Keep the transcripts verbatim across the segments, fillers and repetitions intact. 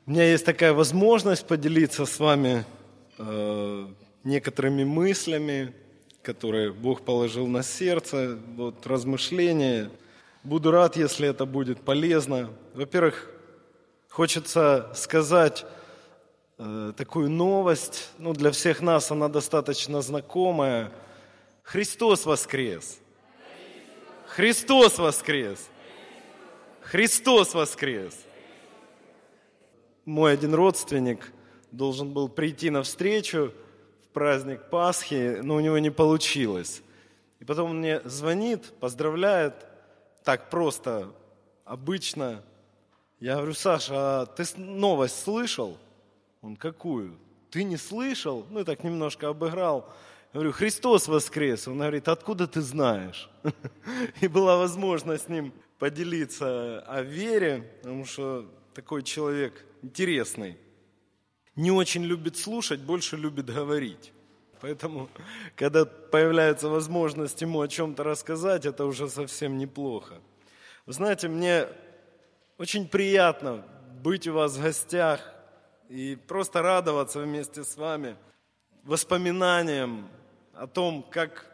У меня есть такая возможность поделиться с вами э, некоторыми мыслями, которые Бог положил на сердце, вот, размышления. Буду рад, если это будет полезно. Во-первых, хочется сказать э, такую новость, ну, для всех нас она достаточно знакомая. Христос воскрес! Христос воскрес! Христос воскрес! Мой один родственник должен был прийти на встречу в праздник Пасхи, но у него не получилось. И потом он мне звонит, поздравляет, так просто, обычно. Я говорю: Саша, а ты новость слышал? Он: какую? Ты не слышал? Ну и так немножко обыграл. Я говорю: Христос воскрес. Он говорит: откуда ты знаешь? И была возможность с ним поделиться о вере, потому что такой человек интересный. Не очень любит слушать, больше любит говорить. Поэтому, когда появляется возможность ему о чем-то рассказать, это уже совсем неплохо. Вы знаете, мне очень приятно быть у вас в гостях и просто радоваться вместе с вами воспоминаниям о том, как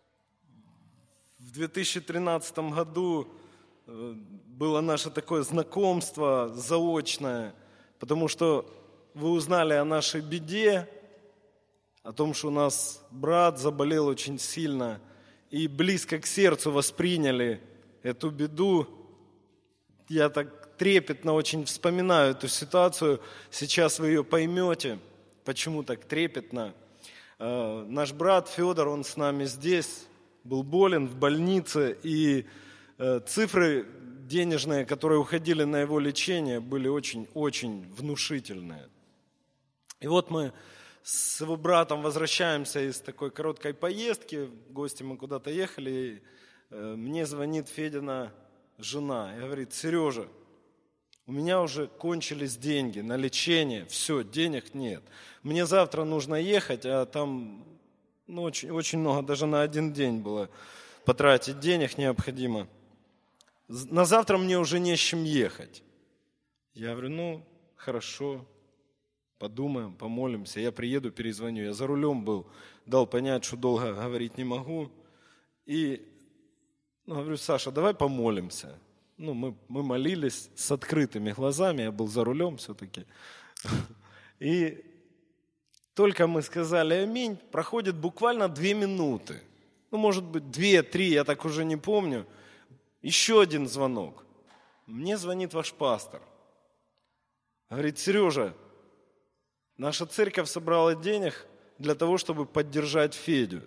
в две тысячи тринадцатом году было наше такое знакомство заочное, потому что вы узнали о нашей беде, о том, что у нас брат заболел очень сильно, и близко к сердцу восприняли эту беду. Я так трепетно очень вспоминаю эту ситуацию. Сейчас вы ее поймете, почему так трепетно. Наш брат Федор, он с нами здесь, был болен в больнице, и цифры денежные, которые уходили на его лечение, были очень-очень внушительные. И вот мы с его братом возвращаемся из такой короткой поездки, в гости мы куда-то ехали, и мне звонит Федина жена и говорит: Сережа, у меня уже кончились деньги на лечение, все, денег нет. Мне завтра нужно ехать, а там ну, очень, очень много, даже на один день было потратить денег необходимо. На завтра мне уже не с чем ехать. Я говорю: ну, хорошо, подумаем, помолимся. Я приеду, перезвоню. Я за рулем был, дал понять, что долго говорить не могу. И ну, говорю: Саша, давай помолимся. Ну, мы, мы молились с открытыми глазами, я был за рулем все-таки. И только мы сказали аминь, проходит буквально две минуты. Ну, может быть, две-три, я так уже не помню. Еще один звонок. Мне звонит ваш пастор. Говорит: Сережа, наша церковь собрала денег для того, чтобы поддержать Федю.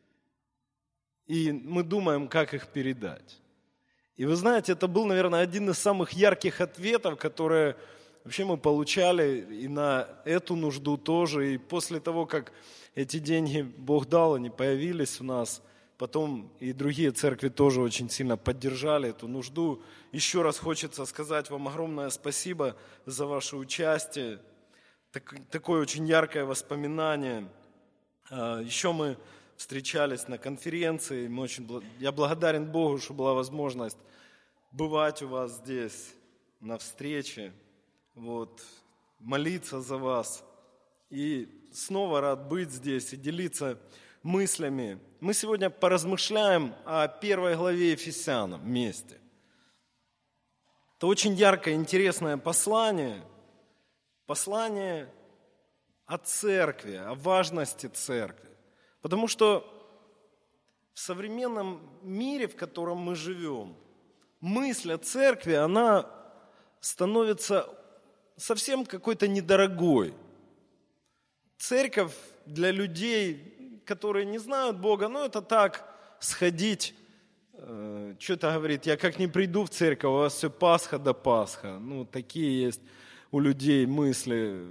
И мы думаем, как их передать. И вы знаете, это был, наверное, один из самых ярких ответов, которые вообще мы получали и на эту нужду тоже. И после того, как эти деньги Бог дал, они появились у нас, потом и другие церкви тоже очень сильно поддержали эту нужду. Еще раз хочется сказать вам огромное спасибо за ваше участие. Так, такое очень яркое воспоминание. Еще мы встречались на конференции. Мы очень, я благодарен Богу, что была возможность бывать у вас здесь на встрече, вот, молиться за вас. И снова рад быть здесь и делиться мыслями. Мы сегодня поразмышляем о первой главе Ефесянам вместе. Это очень яркое, интересное послание. Послание о церкви, о важности церкви. Потому что в современном мире, в котором мы живем, мысль о церкви, она становится совсем какой-то недорогой. Церковь для людей, которые не знают Бога, ну это так, сходить, э, что-то говорит, я как не приду в церковь, у вас все Пасха до Пасха. Ну, такие есть у людей мысли.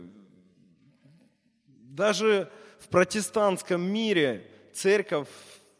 Даже в протестантском мире церковь,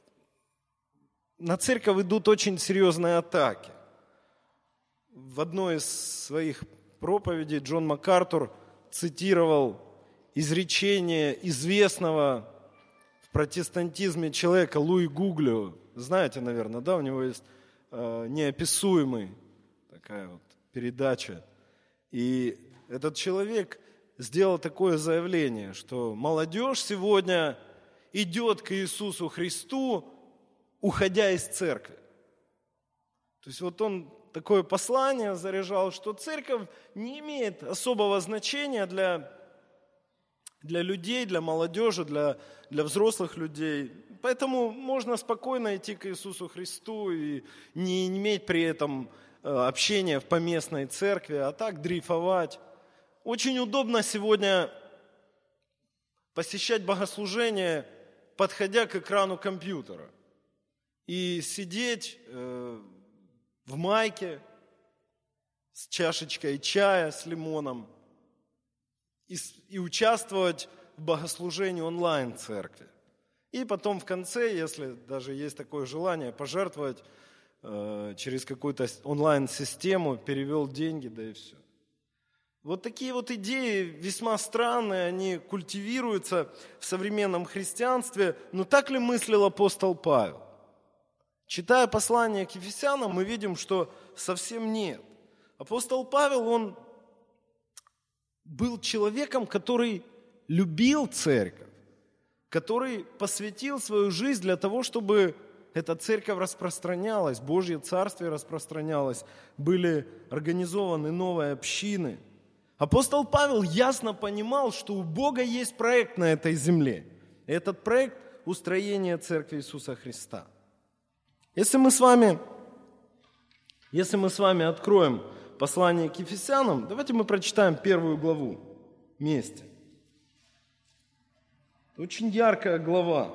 на церковь идут очень серьезные атаки. В одной из своих проповедей Джон МакАртур цитировал изречение известного в протестантизме человека Луи Гуглио. Знаете, наверное, да, у него есть э, неописуемый такая вот передача. И этот человек сделал такое заявление, что молодежь сегодня идет к Иисусу Христу, уходя из церкви. То есть вот он такое послание заряжал, что церковь не имеет особого значения для, для людей, для молодежи, для, для взрослых людей. Поэтому можно спокойно идти к Иисусу Христу и не иметь при этом общения в поместной церкви, а так дрейфовать. Очень удобно сегодня посещать богослужение, подходя к экрану компьютера, и сидеть э, в майке с чашечкой чая с лимоном и, и участвовать в богослужении онлайн-церкви. И потом в конце, если даже есть такое желание, пожертвовать э, через какую-то онлайн-систему, перевел деньги, да и все. Вот такие вот идеи весьма странные, они культивируются в современном христианстве. Но так ли мыслил апостол Павел? Читая послание к Ефесянам, мы видим, что совсем нет. Апостол Павел, он был человеком, который любил церковь, который посвятил свою жизнь для того, чтобы эта церковь распространялась, Божье Царствие распространялось, были организованы новые общины. Апостол Павел ясно понимал, что у Бога есть проект на этой земле. И этот проект – устроение Церкви Иисуса Христа. Если мы с вами, если мы с вами откроем послание к Ефесянам, давайте мы прочитаем первую главу вместе. Очень яркая глава.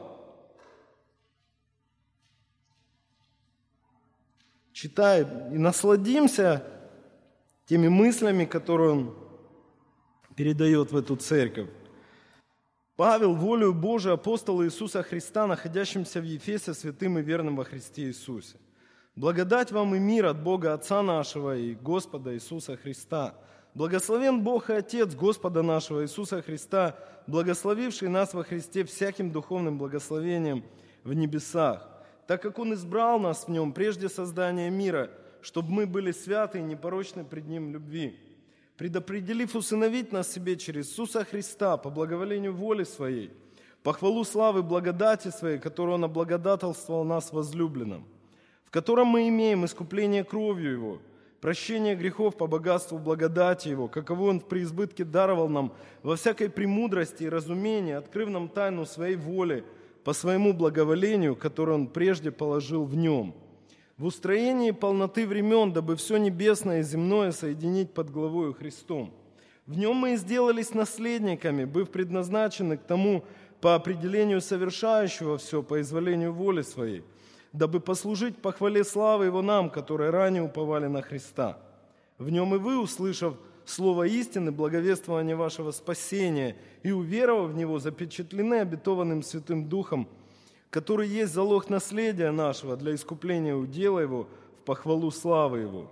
Читай и насладимся теми мыслями, которые он передает в эту церковь. Павел, волею Божию, апостол Иисуса Христа, находящимся в Ефесе, святым и верным во Христе Иисусе. Благодать вам и мир от Бога Отца нашего и Господа Иисуса Христа. Благословен Бог и Отец Господа нашего Иисуса Христа, благословивший нас во Христе всяким духовным благословением в небесах, так как Он избрал нас в Нем прежде создания мира, чтобы мы были святы и непорочны пред Ним в любви, предопределив усыновить нас себе через Иисуса Христа по благоволению воли Своей, по хвалу славы благодати Своей, которую Он облагодательствовал нас возлюбленным, в котором мы имеем искупление кровью Его, прощение грехов по богатству благодати Его, каково Он в преизбытке даровал нам во всякой премудрости и разумении, открыв нам тайну Своей воли по Своему благоволению, которое Он прежде положил в Нем, в устроении полноты времен, дабы все небесное и земное соединить под главою Христом. В Нем мы и сделались наследниками, быв предназначены к тому по определению совершающего все по изволению воли Своей, дабы послужить по хвале славы Его нам, которые ранее уповали на Христа. В Нем и вы, услышав слово истины, благовествование вашего спасения, и уверовав в Него, запечатлены обетованным Святым Духом, который есть залог наследия нашего для искупления удела Его в похвалу славы Его.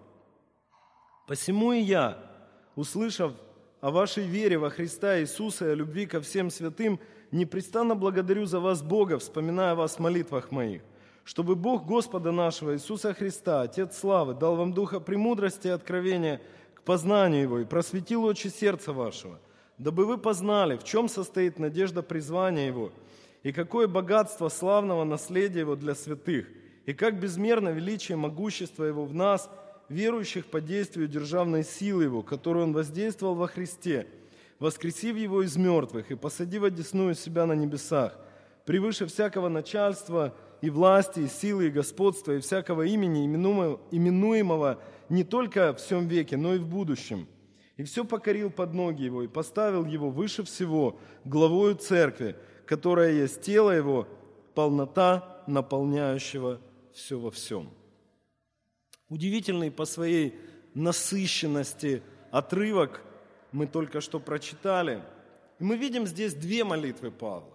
Посему и я, услышав о вашей вере во Христа Иисуса и о любви ко всем святым, непрестанно благодарю за вас Бога, вспоминая вас в молитвах моих, чтобы Бог Господа нашего Иисуса Христа, Отец славы, дал вам духа премудрости и откровения к познанию Его и просветил очи сердца вашего, дабы вы познали, в чем состоит надежда призвания Его, и какое богатство славного наследия Его для святых, и как безмерно величие и могущество Его в нас, верующих по действию державной силы Его, которую Он воздействовал во Христе, воскресив Его из мертвых и посадив одесную себя на небесах, превыше всякого начальства и власти, и силы, и господства, и всякого имени, именуемого не только в всем веке, но и в будущем. И все покорил под ноги Его, и поставил Его выше всего, главою церкви, которая есть тело Его, полнота наполняющего все во всем. Удивительный по своей насыщенности отрывок мы только что прочитали. И мы видим здесь две молитвы Павла.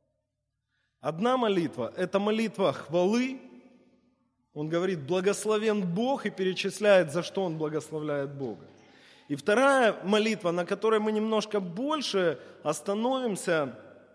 Одна молитва – это молитва хвалы. Он говорит «благословен Бог» и перечисляет, за что он благословляет Бога. И вторая молитва, на которой мы немножко больше остановимся,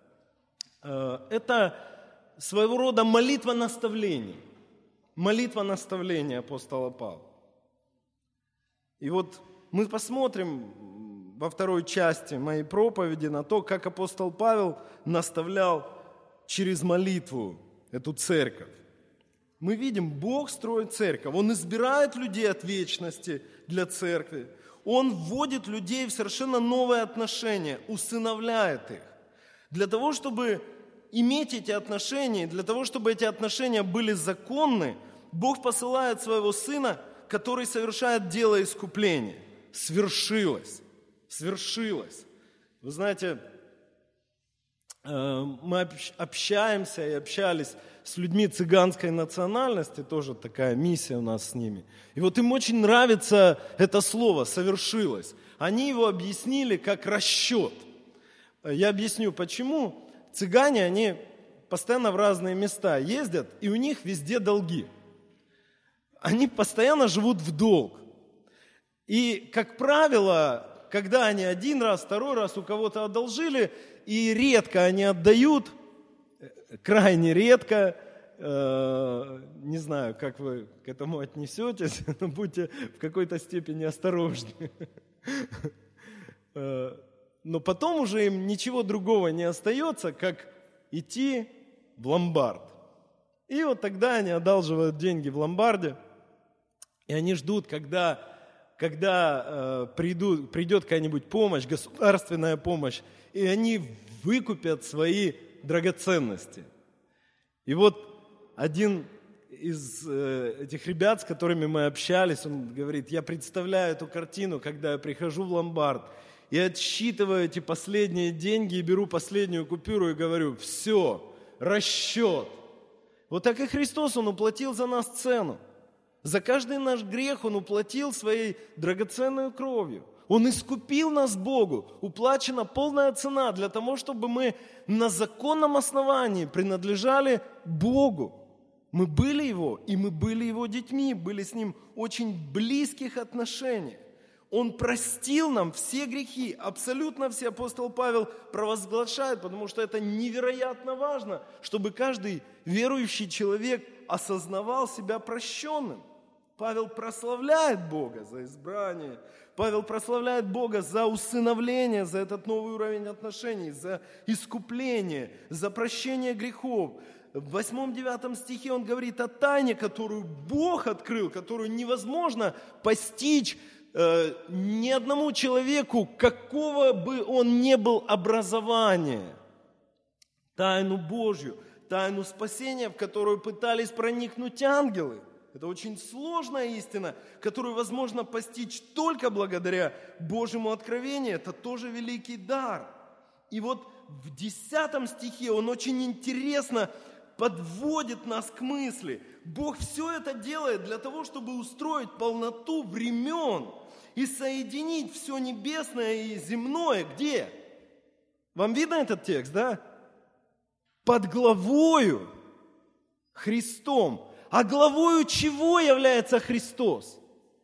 это своего рода молитва наставлений. Молитва наставления апостола Павла. И вот мы посмотрим во второй части моей проповеди на то, как апостол Павел наставлял через молитву эту церковь. Мы видим, Бог строит церковь. Он избирает людей от вечности для церкви. Он вводит людей в совершенно новые отношения, усыновляет их. Для того, чтобы иметь эти отношения, для того, чтобы эти отношения были законны, Бог посылает своего Сына, который совершает дело искупления. Свершилось. Свершилось. Вы знаете, мы общаемся и общались с людьми цыганской национальности, тоже такая миссия у нас с ними. И вот им очень нравится это слово «совершилось». Они его объяснили как расчет. Я объясню, почему. Цыгане, они постоянно в разные места ездят, и у них везде долги. Они постоянно живут в долг. И, как правило, когда они один раз, второй раз у кого-то одолжили, и редко они отдают, крайне редко, э, не знаю, как вы к этому отнесетесь, но будьте в какой-то степени осторожны. Но потом уже им ничего другого не остается, как идти в ломбард. И вот тогда они одалживают деньги в ломбарде, и они ждут, когда, когда э, придут, придет какая-нибудь помощь, государственная помощь, и они выкупят свои драгоценности. И вот один из э, этих ребят, с которыми мы общались, он говорит: я представляю эту картину, когда я прихожу в ломбард, и отсчитываю эти последние деньги, и беру последнюю купюру и говорю: все, расчет. Вот так и Христос, Он уплатил за нас цену. За каждый наш грех Он уплатил своей драгоценной кровью. Он искупил нас Богу. Уплачена полная цена для того, чтобы мы на законном основании принадлежали Богу. Мы были Его, и мы были Его детьми, были с Ним в очень близких отношениях. Он простил нам все грехи, абсолютно все. Апостол Павел провозглашает, потому что это невероятно важно, чтобы каждый верующий человек осознавал себя прощенным. Павел прославляет Бога за избрание, Павел прославляет Бога за усыновление, за этот новый уровень отношений, за искупление, за прощение грехов. В восьмом-девятом стихе он говорит о тайне, которую Бог открыл, которую невозможно постичь э, ни одному человеку, какого бы он ни был образования. Тайну Божью, тайну спасения, в которую пытались проникнуть ангелы. Это очень сложная истина, которую возможно постичь только благодаря Божьему откровению. Это тоже великий дар. И вот в десятом стихе он очень интересно подводит нас к мысли. Бог все это делает для того, чтобы устроить полноту времен и соединить все небесное и земное. Где? Вам видно этот текст, да? Под главою Христом. А главою чего является Христос?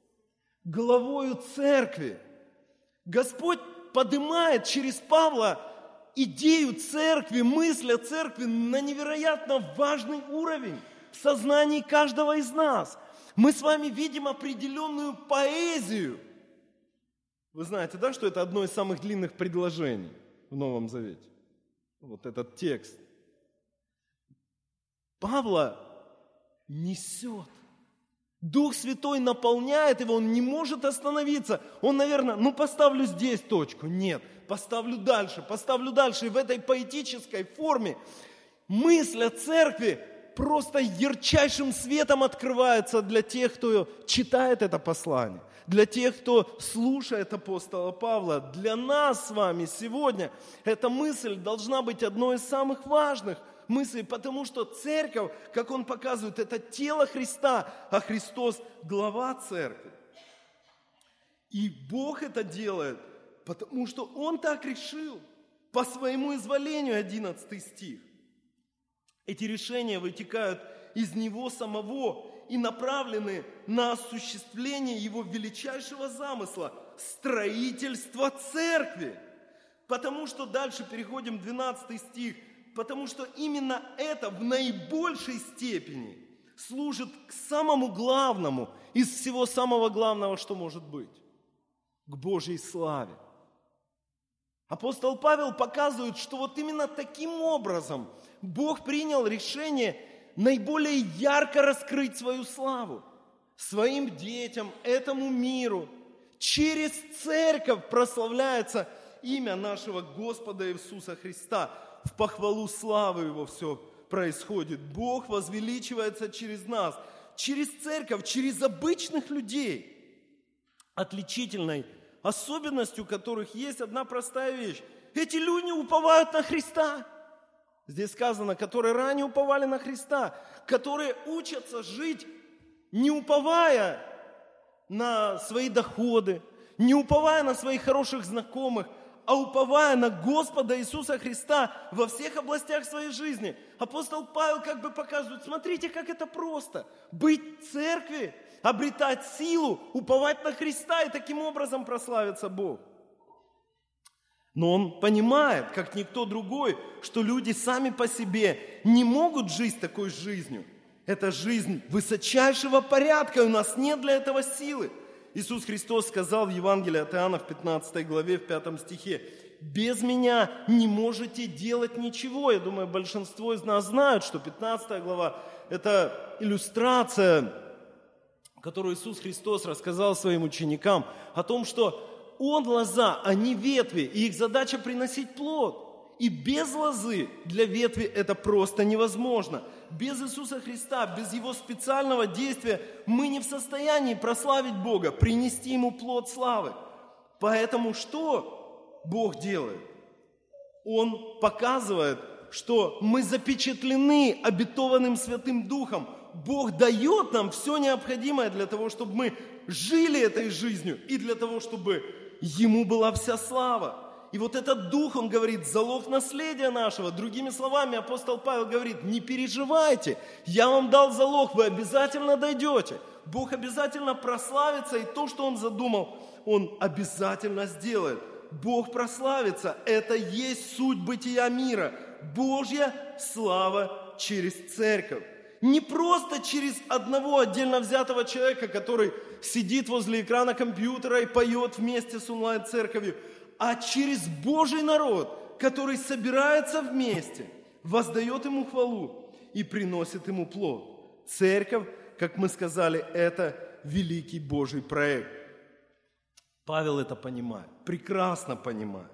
Главою церкви. Господь поднимает через Павла идею церкви, мысль о церкви на невероятно важный уровень в сознании каждого из нас. Мы с вами видим определенную поэзию. Вы знаете, да, что это одно из самых длинных предложений в Новом Завете? Вот этот текст. Павла несет. Дух Святой наполняет его, он не может остановиться. Он, наверное, ну поставлю здесь точку. Нет, поставлю дальше, поставлю дальше. И в этой поэтической форме мысль о церкви просто ярчайшим светом открывается для тех, кто читает это послание, для тех, кто слушает апостола Павла. Для нас с вами сегодня эта мысль должна быть одной из самых важных мыслей, потому что церковь, как он показывает, это тело Христа, а Христос – глава церкви. И Бог это делает, потому что Он так решил, по своему изволению, одиннадцатый стих. Эти решения вытекают из Него самого и направлены на осуществление Его величайшего замысла – строительство церкви. Потому что дальше переходим в двенадцатый стих. Потому что именно это в наибольшей степени служит к самому главному из всего самого главного, что может быть. К Божьей славе. Апостол Павел показывает, что вот именно таким образом Бог принял решение наиболее ярко раскрыть свою славу своим детям, этому миру. Через церковь прославляется имя нашего Господа Иисуса Христа. В похвалу славы Его все происходит. Бог возвеличивается через нас, через церковь, через обычных людей. Отличительной особенностью которых есть одна простая вещь. Эти люди уповают на Христа. Здесь сказано, которые ранее уповали на Христа, которые учатся жить, не уповая на свои доходы, не уповая на своих хороших знакомых, а уповая на Господа Иисуса Христа во всех областях своей жизни. Апостол Павел как бы показывает, смотрите, как это просто. Быть в церкви, обретать силу, уповать на Христа и таким образом прославится Бог. Но он понимает, как никто другой, что люди сами по себе не могут жить такой жизнью. Это жизнь высочайшего порядка, и у нас нет для этого силы. Иисус Христос сказал в Евангелии от Иоанна в пятнадцатой главе, в пятом стихе: «Без меня не можете делать ничего». Я думаю, большинство из нас знают, что пятнадцатая глава – это иллюстрация, которую Иисус Христос рассказал своим ученикам о том, что Он лоза, они ветви, и их задача приносить плод. И без лозы для ветви это просто невозможно. Без Иисуса Христа, без Его специального действия мы не в состоянии прославить Бога, принести Ему плод славы. Поэтому что Бог делает? Он показывает, что мы запечатлены обетованным Святым Духом. Бог дает нам все необходимое для того, чтобы мы жили этой жизнью и для того, чтобы Ему была вся слава. И вот этот Дух, он говорит, залог наследия нашего. Другими словами, апостол Павел говорит, не переживайте, я вам дал залог, вы обязательно дойдете. Бог обязательно прославится, и то, что Он задумал, Он обязательно сделает. Бог прославится, это есть суть бытия мира. Божья слава через церковь. Не просто через одного отдельно взятого человека, который сидит возле экрана компьютера и поет вместе с онлайн-церковью, а через Божий народ, который собирается вместе, воздает Ему хвалу и приносит Ему плод. Церковь, как мы сказали, это великий Божий проект. Павел это понимает, прекрасно понимает.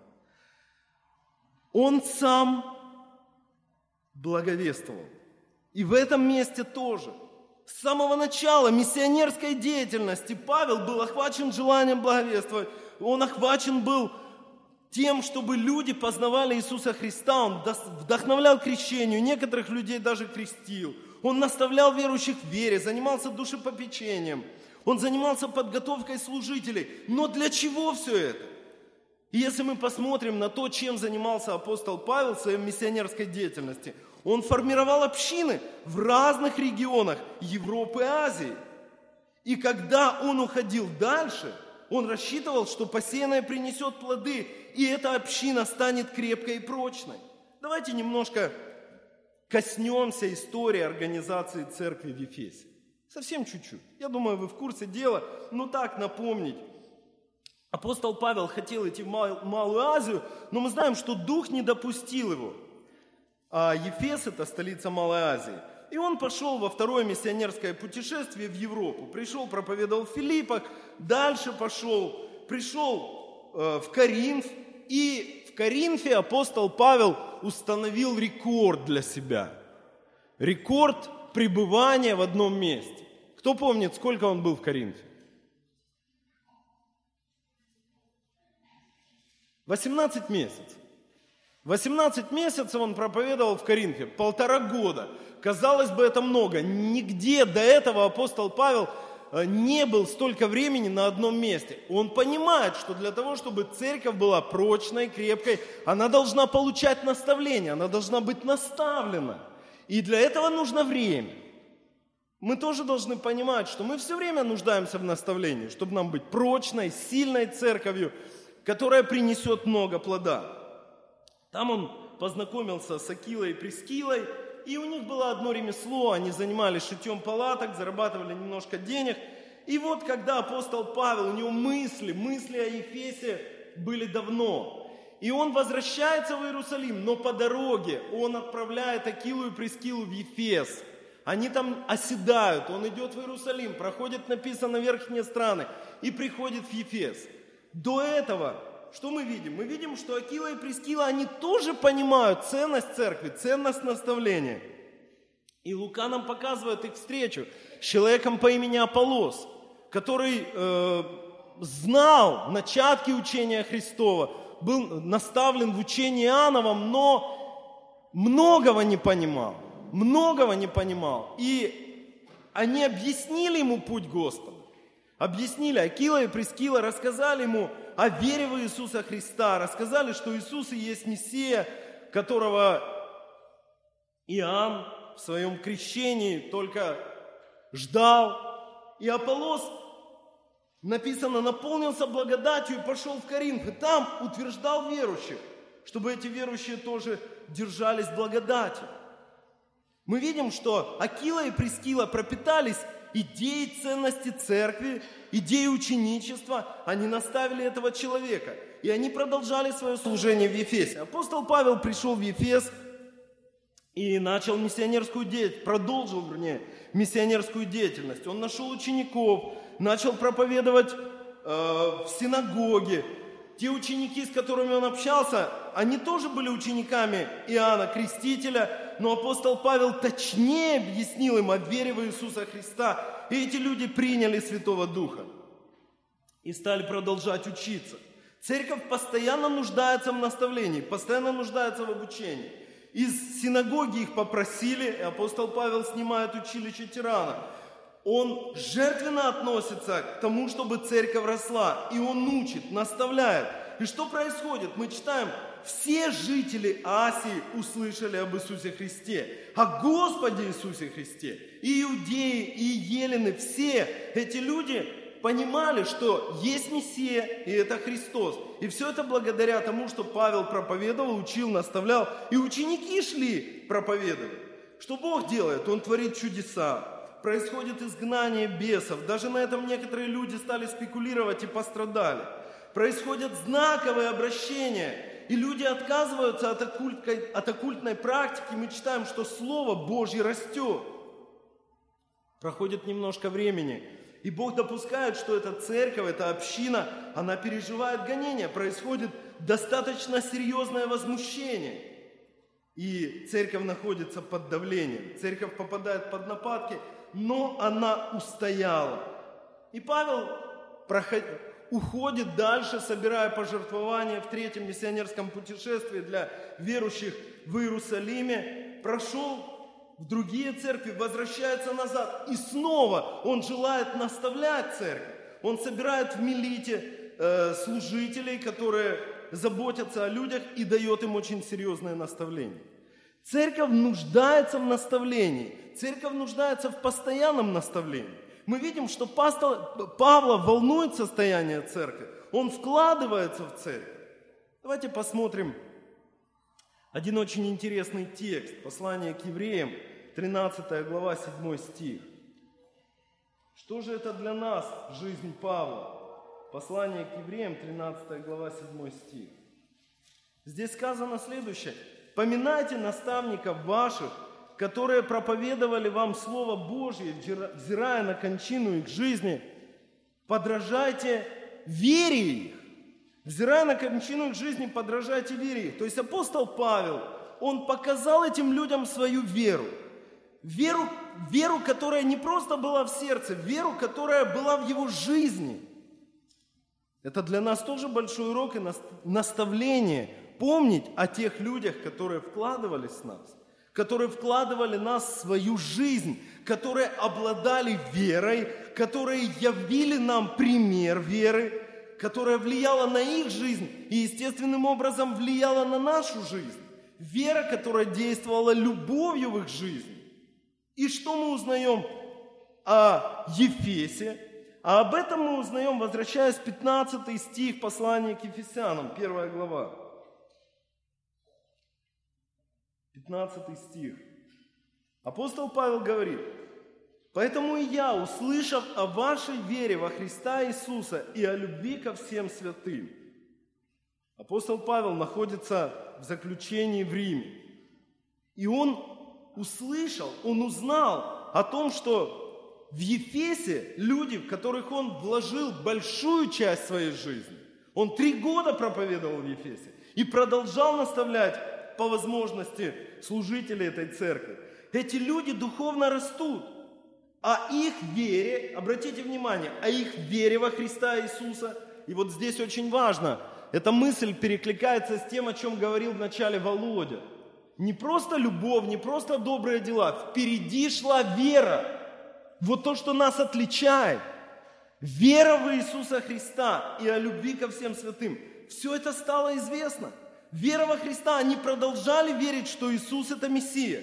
Он сам благовествовал. И в этом месте тоже. С самого начала миссионерской деятельности Павел был охвачен желанием благовествовать. Он охвачен был тем, чтобы люди познавали Иисуса Христа. Он вдохновлял к крещению, некоторых людей даже крестил. Он наставлял верующих в вере, занимался душепопечением. Он занимался подготовкой служителей. Но для чего все это? И если мы посмотрим на то, чем занимался апостол Павел в своей миссионерской деятельности, он формировал общины в разных регионах Европы и Азии. И когда он уходил дальше, он рассчитывал, что посеянное принесет плоды, и эта община станет крепкой и прочной. Давайте немножко коснемся истории организации церкви в Ефесе. Совсем чуть-чуть. Я думаю, вы в курсе дела, но так напомнить. Апостол Павел хотел идти в Малую Азию, но мы знаем, что Дух не допустил его. А Ефес – это столица Малой Азии. И он пошел во второе миссионерское путешествие в Европу. Пришел, проповедовал в Филиппах, дальше пошел, пришел э, в Коринф. И в Коринфе апостол Павел установил рекорд для себя. Рекорд пребывания в одном месте. Кто помнит, сколько он был в Коринфе? восемнадцать месяцев. восемнадцать месяцев он проповедовал в Коринфе, полтора года. Казалось бы, это много. Нигде до этого апостол Павел не был столько времени на одном месте. Он понимает, что для того, чтобы церковь была прочной, крепкой, она должна получать наставление, она должна быть наставлена. И для этого нужно время. Мы тоже должны понимать, что мы все время нуждаемся в наставлении, чтобы нам быть прочной, сильной церковью, которая принесет много плода. Там он познакомился с Акилой и Прискилой, и у них было одно ремесло, они занимались шитьем палаток, зарабатывали немножко денег. И вот когда апостол Павел, у него мысли, мысли о Ефесе были давно. И он возвращается в Иерусалим, но по дороге он отправляет Акилу и Прискилу в Ефес. Они там оседают, он идет в Иерусалим, проходит, написано, верхние страны и приходит в Ефес. До этого, что мы видим? Мы видим, что Акила и Прискила, они тоже понимают ценность церкви, ценность наставления. И Лука нам показывает их встречу с человеком по имени Аполлос, который э, знал начатки учения Христова, был наставлен в учении Иоанновом, но многого не понимал, многого не понимал. И они объяснили ему путь Господа. Объяснили, Акила и Прискила рассказали ему о вере в Иисуса Христа, рассказали, что Иисус и есть Мессия, которого Иоанн в своем крещении только ждал. И Аполлос, написано, наполнился благодатью и пошел в Коринф. И там утверждал верующих, чтобы эти верующие тоже держались благодати. Мы видим, что Акила и Прискила пропитались идеей ценности церкви, идеей ученичества. Они наставили этого человека. И они продолжали свое служение в Ефесе. Апостол Павел пришел в Ефес и начал миссионерскую деятельность, продолжил, вернее, миссионерскую деятельность. Он нашел учеников, начал проповедовать э, в синагоге. Те ученики, с которыми он общался, они тоже были учениками Иоанна Крестителя, но апостол Павел точнее объяснил им о вере в Иисуса Христа. И эти люди приняли Святого Духа и стали продолжать учиться. Церковь постоянно нуждается в наставлении, постоянно нуждается в обучении. Из синагоги их попросили, и апостол Павел снимает училище Тирана. Он жертвенно относится к тому, чтобы церковь росла. И он учит, наставляет. И что происходит? Мы читаем, все жители Асии услышали об Иисусе Христе, о Господе Иисусе Христе. И иудеи, и елены, все эти люди понимали, что есть Мессия, и это Христос. И все это благодаря тому, что Павел проповедовал, учил, наставлял. И ученики шли проповедовать. Что Бог делает? Он творит чудеса. Происходит изгнание бесов. Даже на этом некоторые люди стали спекулировать и пострадали. Происходят знаковые обращения. И люди отказываются от оккультной, от оккультной практики. Мы читаем, что Слово Божье растет. Проходит немножко времени. И Бог допускает, что эта церковь, эта община, она переживает гонения. Происходит достаточно серьезное возмущение. И церковь находится под давлением. Церковь попадает под нападки, но она устояла. И Павел проход... уходит дальше, собирая пожертвования в третьем миссионерском путешествии для верующих в Иерусалиме. Прошел в другие церкви, возвращается назад. И снова он желает наставлять церковь. Он собирает в Милите э, служителей, которые заботятся о людях, и дает им очень серьезное наставление. Церковь нуждается в наставлении. Церковь нуждается в постоянном наставлении. Мы видим, что пастор Павла волнует состояние церкви. Он вкладывается в церковь. Давайте посмотрим один очень интересный текст. Послание к евреям, тринадцатая глава, седьмой стих. Что же это для нас, жизнь Павла? Послание к евреям, тринадцатая глава, седьмой стих. Здесь сказано следующее. «Поминайте наставников ваших, которые проповедовали вам Слово Божье, взирая на кончину их жизни. Подражайте вере их». Взирая на кончину их жизни, подражайте вере их. То есть апостол Павел, он показал этим людям свою веру. Веру, веру, которая не просто была в сердце, веру, которая была в его жизни. Это для нас тоже большой урок и наставление. Помнить о тех людях, которые вкладывались в нас, которые вкладывали в нас в свою жизнь, которые обладали верой, которые явили нам пример веры, которая влияла на их жизнь и естественным образом влияла на нашу жизнь. Вера, которая действовала любовью в их жизни. И что мы узнаем о Ефесе? А об этом мы узнаем, возвращаясь в пятнадцатый стих послания к Ефесянам, первая глава. пятнадцатый стих. Апостол Павел говорит: «Поэтому и я, услышав о вашей вере во Христа Иисуса и о любви ко всем святым, Апостол Павел находится в заключении в Риме. И он услышал, он узнал о том, что в Ефесе люди, в которых он вложил большую часть своей жизни, он три года проповедовал в Ефесе и продолжал наставлять по возможности служителей этой церкви. Эти люди духовно растут, а их вере, обратите внимание, о их вере во Христа Иисуса, и вот здесь очень важно, эта мысль перекликается с тем, о чем говорил в начале Володя. Не просто любовь, не просто добрые дела, впереди шла вера. Вот то, что нас отличает. Вера в Иисуса Христа и о любви ко всем святым. Все это стало известно. Вера во Христа, они продолжали верить, что Иисус это Мессия.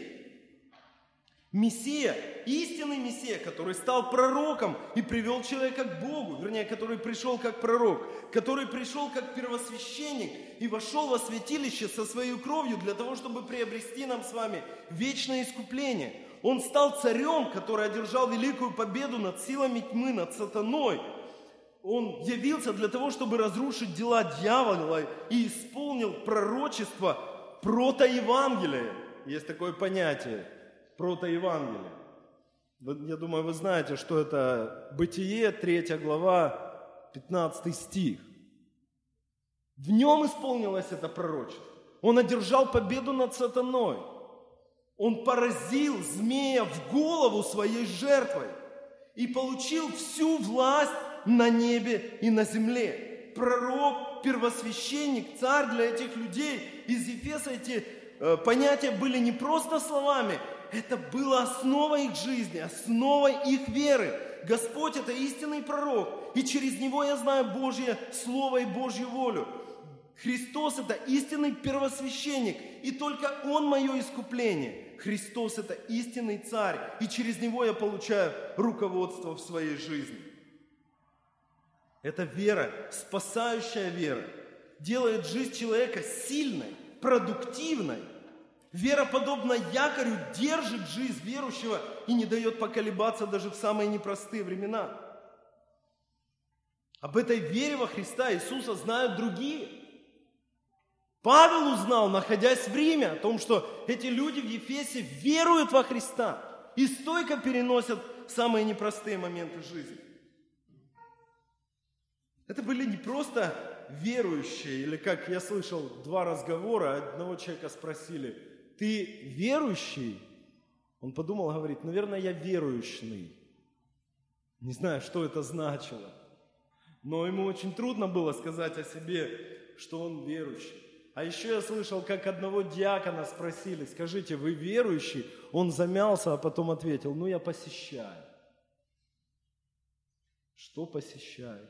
Мессия, истинный Мессия, который стал пророком и привел человека к Богу, вернее, который пришел как пророк, который пришел как первосвященник и вошел во святилище со своей кровью для того, чтобы приобрести нам с вами вечное искупление. Он стал царем, который одержал великую победу над силами тьмы, над сатаной. Он явился для того, чтобы разрушить дела дьявола и исполнил пророчество протоевангелия. Есть такое понятие. Протоевангелие. Я думаю, вы знаете, что это Бытие, третья глава, пятнадцатый стих. В нем исполнилось это пророчество. Он одержал победу над сатаной. Он поразил змея в голову своей жертвой и получил всю власть на небе и на земле. Пророк, первосвященник, царь для этих людей. Из Ефеса эти э, понятия были не просто словами, это было основой их жизни, основой их веры. Господь – это истинный пророк, и через Него я знаю Божье Слово и Божью волю. Христос – это истинный первосвященник, и только Он мое искупление. Христос – это истинный царь, и через Него я получаю руководство в своей жизни. Эта вера, спасающая вера, делает жизнь человека сильной, продуктивной. Вера, подобно якорю, держит жизнь верующего и не дает поколебаться даже в самые непростые времена. Об этой вере во Христа Иисуса знают другие. Павел узнал, находясь в Риме, о том, что эти люди в Ефесе веруют во Христа и стойко переносят самые непростые моменты жизни. Это были не просто верующие, или как я слышал два разговора, одного человека спросили: ты верующий? Он подумал, говорит, наверное, я верующий. Не знаю, что это значило. Но ему очень трудно было сказать о себе, что он верующий. А еще я слышал, как одного диакона спросили: скажите, вы верующий? Он замялся, а потом ответил: ну, я посещаю. Что посещаю?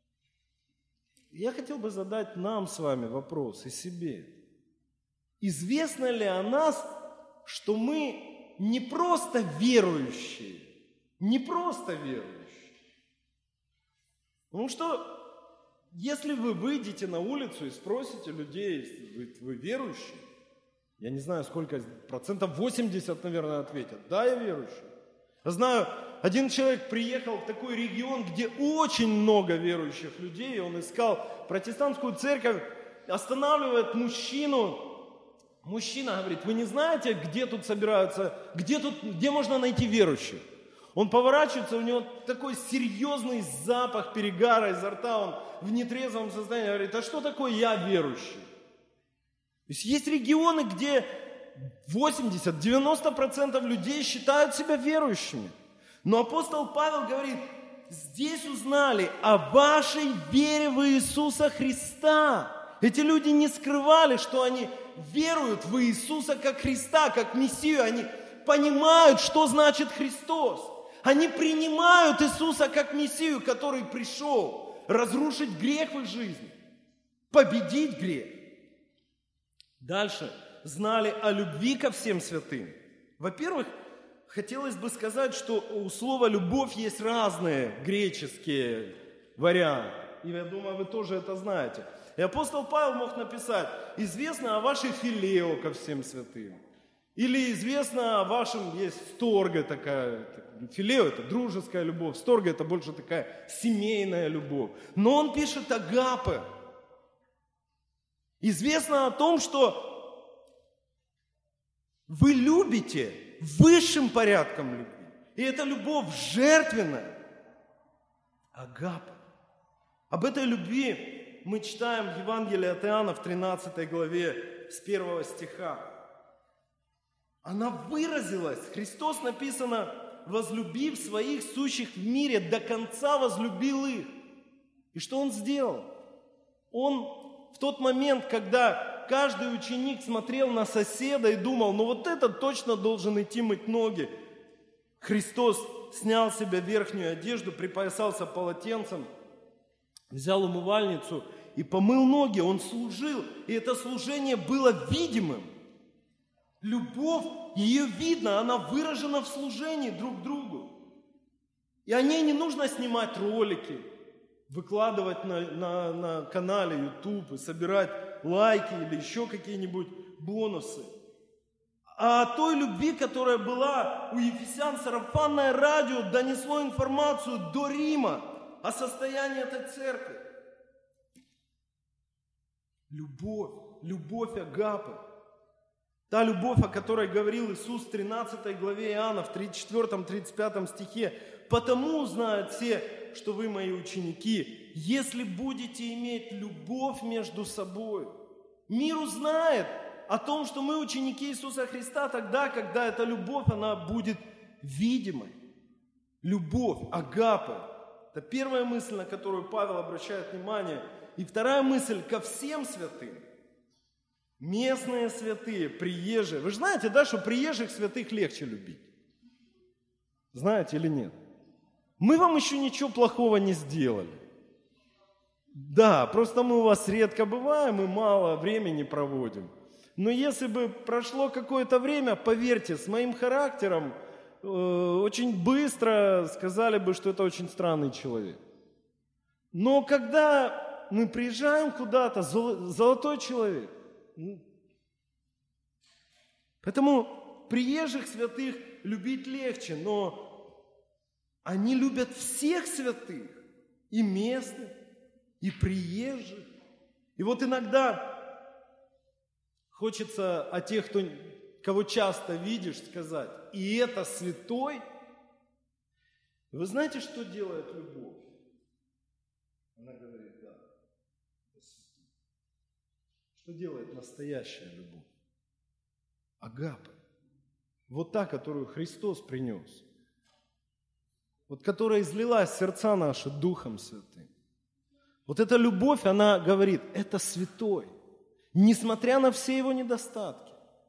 Я хотел бы задать нам с вами вопрос и себе. Известно ли о нас, что мы не просто верующие, не просто верующие? Потому что если вы выйдете на улицу и спросите людей: вы, вы верующие? Я не знаю, сколько, процентов восемьдесят, наверное, ответят: да, я верующий. Я знаю, один человек приехал в такой регион, где очень много верующих людей, он искал протестантскую церковь, останавливает мужчину. Мужчина говорит: вы не знаете, где тут собираются, где тут, где можно найти верующих? Он поворачивается, у него такой серьезный запах перегара изо рта, он в нетрезвом состоянии говорит: а что такое я верующий? То есть есть регионы, где восемьдесят-девяносто процентов людей считают себя верующими. Но апостол Павел говорит: здесь узнали о вашей вере в Иисуса Христа. Эти люди не скрывали, что они веруют в Иисуса как Христа, как Мессию. Они понимают, что значит Христос. Они принимают Иисуса как Мессию, который пришел разрушить грех в их жизни, победить грех. Дальше. Знали о любви ко всем святым. Во-первых, хотелось бы сказать, что у слова «любовь» есть разные греческие варианты. И я думаю, вы тоже это знаете. И апостол Павел мог написать: известно о вашей филео ко всем святым. Или известно о вашем, есть сторга такая. Филео – это дружеская любовь, сторга – это больше такая семейная любовь. Но он пишет агапе. Известно о том, что вы любите высшим порядком любви. И это любовь жертвенная. Агапа. Об этой любви мы читаем в Евангелии от Иоанна в тринадцатой главе с первого стиха. Она выразилась, Христос, написано, возлюбив своих сущих в мире, до конца возлюбил их. И что Он сделал? Он в тот момент, когда каждый ученик смотрел на соседа и думал, ну вот этот точно должен идти мыть ноги, Христос снял с себя верхнюю одежду, припоясался полотенцем, взял умывальницу и помыл ноги. Он служил, и это служение было видимым. Любовь, ее видно, она выражена в служении друг другу. И о ней не нужно снимать ролики, выкладывать на, на, на канале YouTube и собирать лайки или еще какие-нибудь бонусы. А о той любви, которая была у ефесян, сарафанное радио донесло информацию до Рима о состоянии этой церкви. Любовь, любовь агапы. Та любовь, о которой говорил Иисус в тринадцатой главе Иоанна, в тридцать четвёртом - тридцать пятом стихе. «Потому знают все, что вы мои ученики, если будете иметь любовь между собой». Мир узнает о том, что мы ученики Иисуса Христа тогда, когда эта любовь, она будет видимой. Любовь, агапы. Это первая мысль, на которую Павел обращает внимание. И вторая мысль – ко всем святым. Местные святые, приезжие. Вы же знаете, да, что приезжих святых легче любить? Знаете или нет? Мы вам еще ничего плохого не сделали. Да, просто мы у вас редко бываем и мало времени проводим. Но если бы прошло какое-то время, поверьте, с моим характером э, очень быстро сказали бы, что это очень странный человек. Но когда мы приезжаем куда-то, золотой человек. Поэтому приезжих святых любить легче, но они любят всех святых, и местных, и приезжих. И вот иногда хочется о тех, кто, кого часто видишь, сказать, и это святой. Вы знаете, что делает любовь? Она говорит, да, это святой. Что делает настоящая любовь? Агапа. Вот та, которую Христос принес. Вот которая излилась в сердца наши Духом Святым. Вот эта любовь, она говорит, это святой. Несмотря на все его недостатки.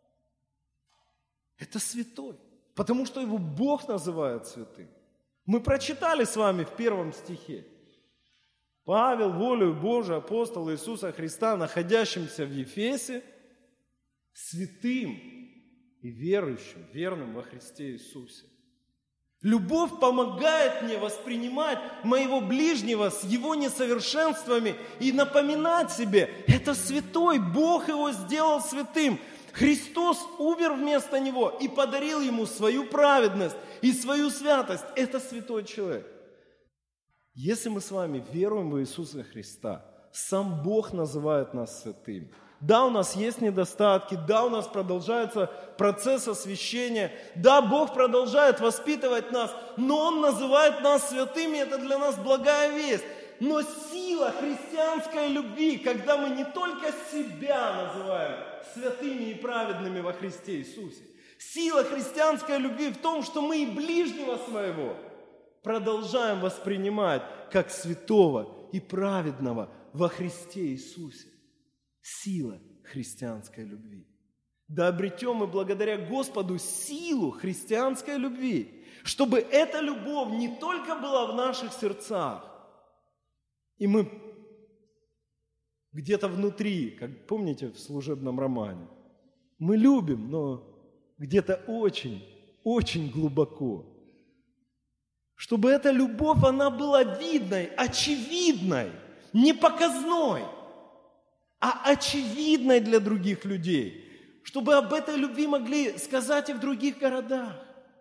Это святой. Потому что его Бог называет святым. Мы прочитали с вами в первом стихе. Павел, волею Божию, апостол Иисуса Христа, находящимся в Ефесе, святым и верующим, верным во Христе Иисусе. Любовь помогает мне воспринимать моего ближнего с его несовершенствами и напоминать себе, это святой, Бог его сделал святым. Христос умер вместо него и подарил ему свою праведность и свою святость. Это святой человек. Если мы с вами веруем в Иисуса Христа, сам Бог называет нас святыми. Да, у нас есть недостатки, да, у нас продолжается процесс освящения, да, Бог продолжает воспитывать нас, но Он называет нас святыми, это для нас благая весть. Но сила христианской любви, когда мы не только себя называем святыми и праведными во Христе Иисусе, сила христианской любви в том, что мы и ближнего своего продолжаем воспринимать как святого и праведного во Христе Иисусе. Сила христианской любви. Да обретем мы благодаря Господу силу христианской любви, чтобы эта любовь не только была в наших сердцах, и мы где-то внутри, как помните в служебном романе, мы любим, но где-то очень, очень глубоко. Чтобы эта любовь, она была видной, очевидной, не показной, а очевидной для других людей, чтобы об этой любви могли сказать и в других городах.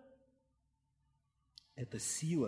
Это сила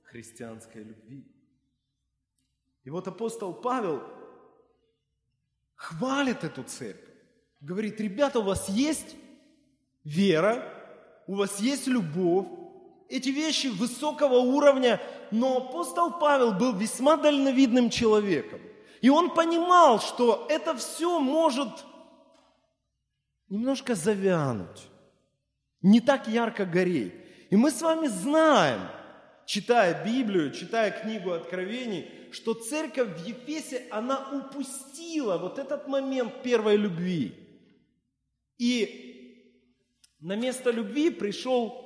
христианской любви. И вот апостол Павел хвалит эту церковь. Говорит, ребята, у вас есть вера, у вас есть любовь, эти вещи высокого уровня, но апостол Павел был весьма дальновидным человеком. И он понимал, что это все может немножко завянуть, не так ярко гореть. И мы с вами знаем, читая Библию, читая книгу Откровений, что церковь в Ефесе, она упустила вот этот момент первой любви. И на место любви пришел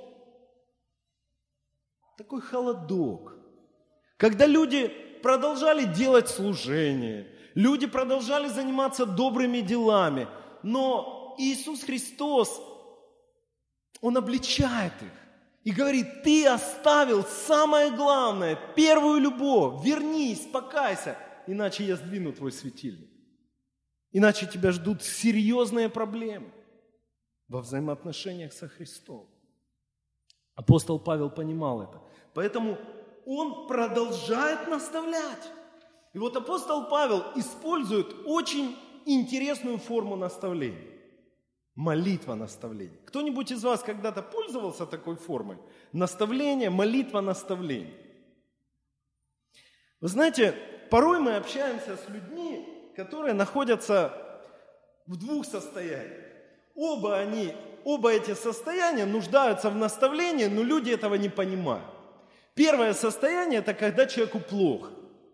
такой холодок, когда люди продолжали делать служение, люди продолжали заниматься добрыми делами, но Иисус Христос, Он обличает их и говорит, ты оставил самое главное, первую любовь, вернись, покайся, иначе я сдвину твой светильник. Иначе тебя ждут серьезные проблемы во взаимоотношениях со Христом. Апостол Павел понимал это. Поэтому он продолжает наставлять. И вот апостол Павел использует очень интересную форму наставления. Молитва наставления. Кто-нибудь из вас когда-то пользовался такой формой? Наставление, молитва наставления. Вы знаете, порой мы общаемся с людьми, которые находятся в двух состояниях. Оба они, оба эти состояния нуждаются в наставлении, но люди этого не понимают. Первое состояние – это когда человеку плохо.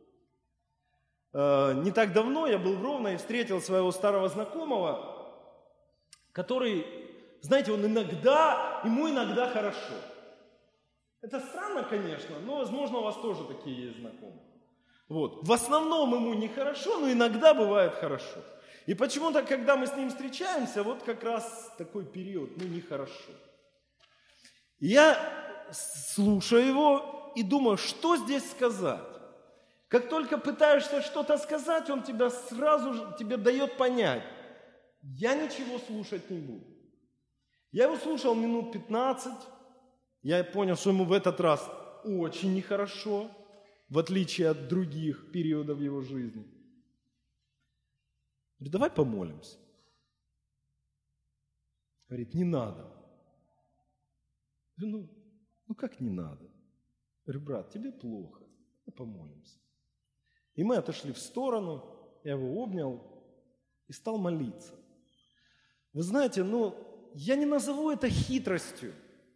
Не так давно я был в Ровно и встретил своего старого знакомого, который, знаете, он иногда, ему иногда хорошо. Это странно, конечно, но, возможно, у вас тоже такие есть знакомые. Вот. В основном ему нехорошо, но иногда бывает хорошо. И почему-то, когда мы с ним встречаемся, вот как раз такой период, ну, нехорошо. Я слушаю его и думаю, что здесь сказать. Как только пытаешься что-то сказать, он тебя сразу же тебе дает понять, я ничего слушать не буду. Я его слушал минут пятнадцать, я понял, что ему в этот раз очень нехорошо, в отличие от других периодов его жизни. Говорит, давай помолимся. Говорит, не надо. Говорю, ну, ну как не надо? Говорю, брат, тебе плохо, помолимся. И мы отошли в сторону, я его обнял и стал молиться. Вы знаете, ну, я не назову это хитростью.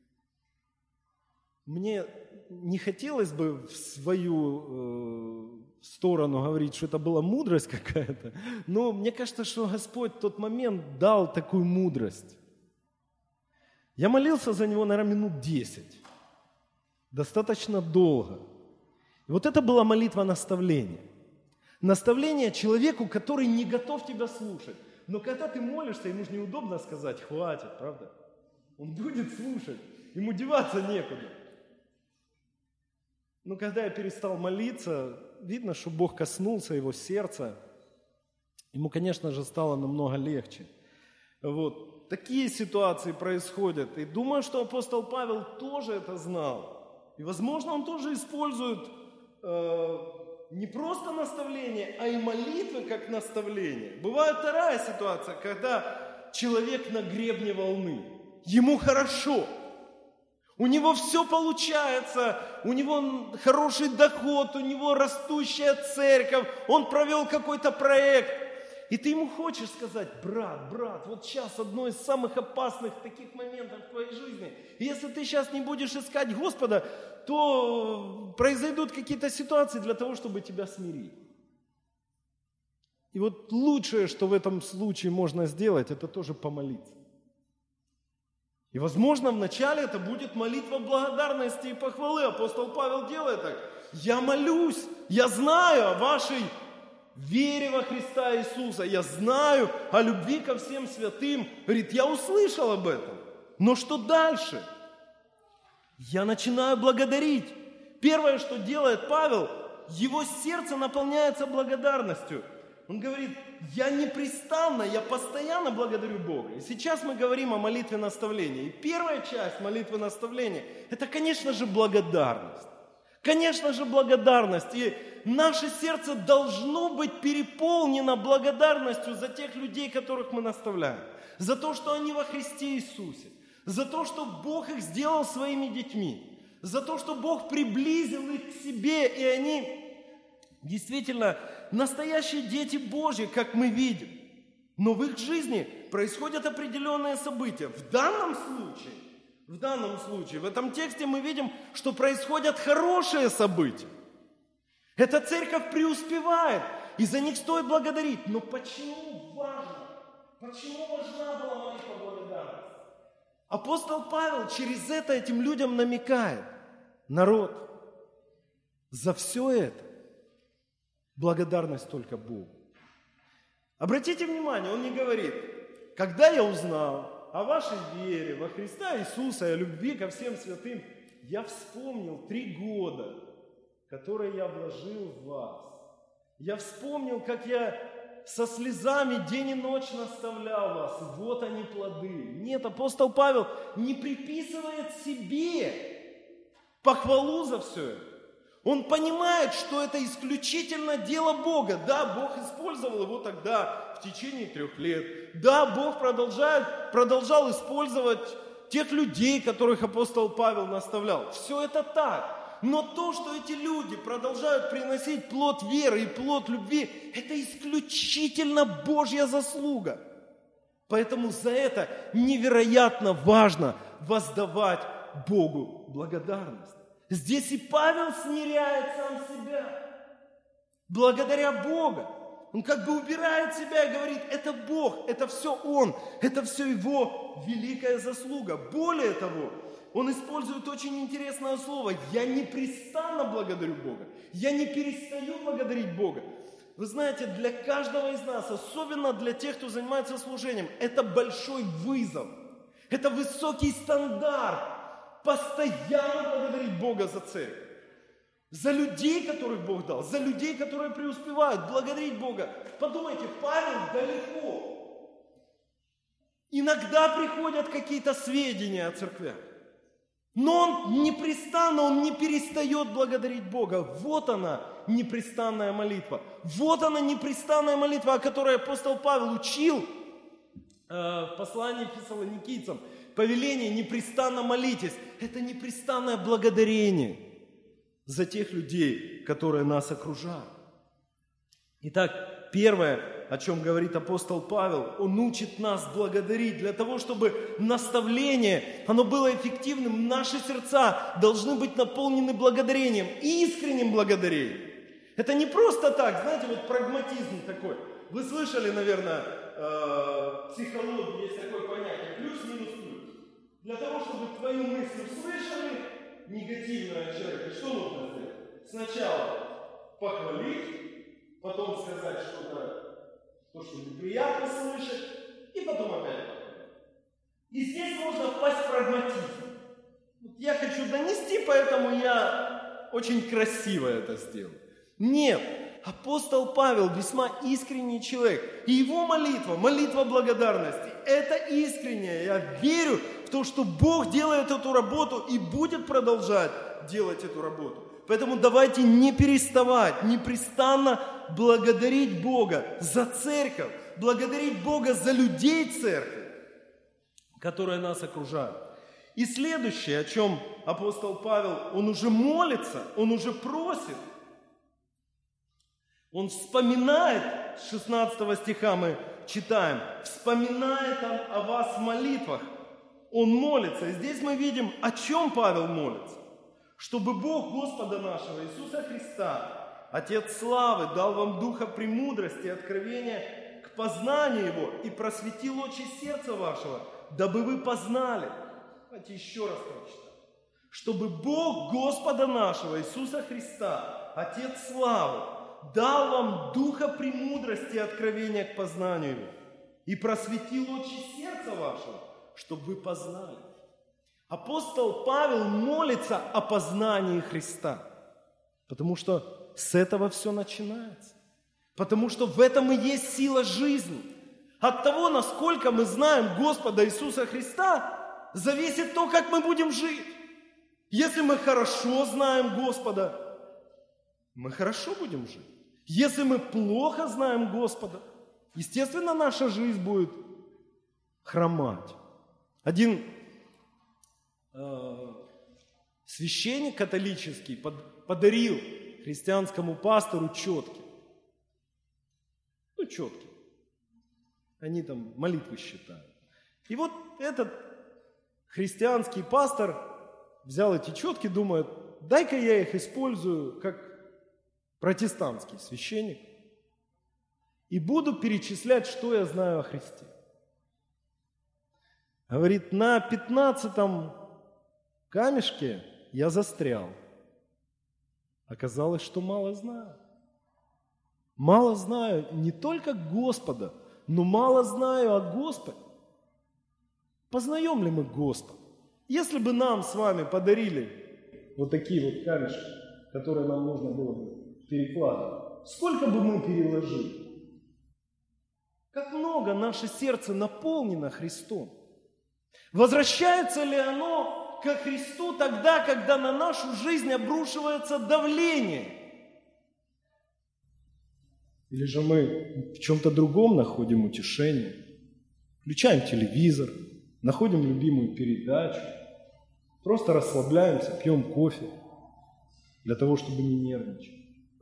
Мне не хотелось бы в свою э, сторону говорить, что это была мудрость какая-то, но мне кажется, что Господь в тот момент дал такую мудрость. Я молился за него, наверное, минут десять. Достаточно долго. И вот это была молитва наставления. Наставление человеку, который не готов тебя слушать. Но когда ты молишься, ему же неудобно сказать, хватит, правда? Он будет слушать, ему деваться некуда. Но когда я перестал молиться, видно, что Бог коснулся его сердца. Ему, конечно же, стало намного легче. Вот. Такие ситуации происходят. И думаю, что апостол Павел тоже это знал. И, возможно, он тоже использует э, не просто наставление, а и молитвы как наставление. Бывает вторая ситуация, когда человек на гребне волны. Ему хорошо. У него все получается, у него хороший доход, у него растущая церковь, он провел какой-то проект. И ты ему хочешь сказать, брат, брат, вот сейчас одно из самых опасных таких моментов в твоей жизни. И если ты сейчас не будешь искать Господа, то произойдут какие-то ситуации для того, чтобы тебя смирить. И вот лучшее, что в этом случае можно сделать, это тоже помолиться. И, возможно, вначале это будет молитва благодарности и похвалы. Апостол Павел делает так. Я молюсь, я знаю о вашей вере во Христа Иисуса, я знаю о любви ко всем святым. Говорит, я услышал об этом. Но что дальше? Я начинаю благодарить. Первое, что делает Павел, его сердце наполняется благодарностью. Он говорит, я непрестанно, я постоянно благодарю Бога. И сейчас мы говорим о молитве наставления. И первая часть молитвы наставления, это, конечно же, благодарность. Конечно же, благодарность. И наше сердце должно быть переполнено благодарностью за тех людей, которых мы наставляем. За то, что они во Христе Иисусе. За то, что Бог их сделал своими детьми. За то, что Бог приблизил их к себе, и они действительно настоящие дети Божьи, как мы видим. Но в их жизни происходят определенные события. В данном случае, в данном случае, в этом тексте мы видим, что происходят хорошие события. Эта церковь преуспевает, и за них стоит благодарить. Но почему важно? Почему важна была молитва благодарности? Апостол Павел через это этим людям намекает. Народ, за все это благодарность только Богу. Обратите внимание, он не говорит, когда я узнал о вашей вере во Христа Иисуса и о любви ко всем святым, я вспомнил три года, которые я вложил в вас. Я вспомнил, как я со слезами день и ночь наставлял вас, и вот они плоды. Нет, апостол Павел не приписывает себе похвалу за все это. Он понимает, что это исключительно дело Бога. Да, Бог использовал его тогда в течение трех лет. Да, Бог продолжает, продолжал использовать тех людей, которых апостол Павел наставлял. Все это так. Но то, что эти люди продолжают приносить плод веры и плод любви, это исключительно Божья заслуга. Поэтому за это невероятно важно воздавать Богу благодарность. Здесь и Павел смиряет сам себя. Благодаря Богу. Он как бы убирает себя и говорит, это Бог, это все Он, это все Его великая заслуга. Более того, он использует очень интересное слово. Я непрестанно благодарю Бога. Я не перестаю благодарить Бога. Вы знаете, для каждого из нас, особенно для тех, кто занимается служением, это большой вызов. Это высокий стандарт. Постоянно благодарить Бога за церковь. За людей, которых Бог дал. За людей, которые преуспевают. Благодарить Бога. Подумайте, Павел далеко. Иногда приходят какие-то сведения о церквях. Но он непрестанно, он не перестает благодарить Бога. Вот она, непрестанная молитва. Вот она, непрестанная молитва, о которой апостол Павел учил э, в послании к фессалоникийцам. Повеление непрестанно молитесь. Это непрестанное благодарение за тех людей, которые нас окружают. Итак, первое, о чем говорит апостол Павел, он учит нас благодарить. Для того, чтобы наставление, оно было эффективным, наши сердца должны быть наполнены благодарением, искренним благодарением. Это не просто так, знаете, вот прагматизм такой. Вы слышали, наверное, в психологии есть такое понятие плюс-минус плюс. Для того, чтобы твою мысль услышали, негативного человека, что нужно сделать? Сначала похвалить, потом сказать что-то, то, что неприятно слышать, и потом опять похвалить. И здесь можно впасть в прагматизм. Я хочу донести, поэтому я очень красиво это сделал. Нет, апостол Павел весьма искренний человек. И его молитва, молитва благодарности, это искренняя. Я верю в то, что Бог делает эту работу и будет продолжать делать эту работу. Поэтому давайте не переставать, непрестанно благодарить Бога за церковь, благодарить Бога за людей церкви, которые нас окружают. И следующее, о чем апостол Павел, он уже молится, он уже просит, он вспоминает, с шестнадцатого стиха мы читаем, вспоминает он о вас в молитвах, он молится. И здесь мы видим, о чем Павел молится. Чтобы Бог Господа нашего Иисуса Христа, Отец славы, дал вам духа премудрости и откровения к познанию Его и просветил очи сердца вашего, дабы вы познали. Давайте еще раз прочитаем. Чтобы Бог Господа нашего Иисуса Христа, Отец славы, дал вам духа премудрости и откровения к познанию Его и просветил очи сердца вашего, чтобы вы познали. Апостол Павел молится о познании Христа, потому что с этого все начинается. Потому что в этом и есть сила жизни. От того, насколько мы знаем Господа Иисуса Христа, зависит то, как мы будем жить. Если мы хорошо знаем Господа, мы хорошо будем жить. Если мы плохо знаем Господа, естественно, наша жизнь будет хромать. Один э, священник католический под, подарил христианскому пастору четки. Ну, четки. Они там молитвы считают. И вот этот христианский пастор взял эти четки, думает, дай-ка я их использую как протестантский священник и буду перечислять, что я знаю о Христе. Говорит, на пятнадцатом камешке я застрял. Оказалось, что мало знаю. Мало знаю не только Господа, но мало знаю о Господе. Познаем ли мы Господа? Если бы нам с вами подарили вот такие вот камешки, которые нам нужно было бы перекладывать, сколько бы мы переложили? Как много наше сердце наполнено Христом. Возвращается ли оно ко Христу тогда, когда на нашу жизнь обрушивается давление? Или же мы в чем-то другом находим утешение? Включаем телевизор, находим любимую передачу, просто расслабляемся, пьем кофе для того, чтобы не нервничать.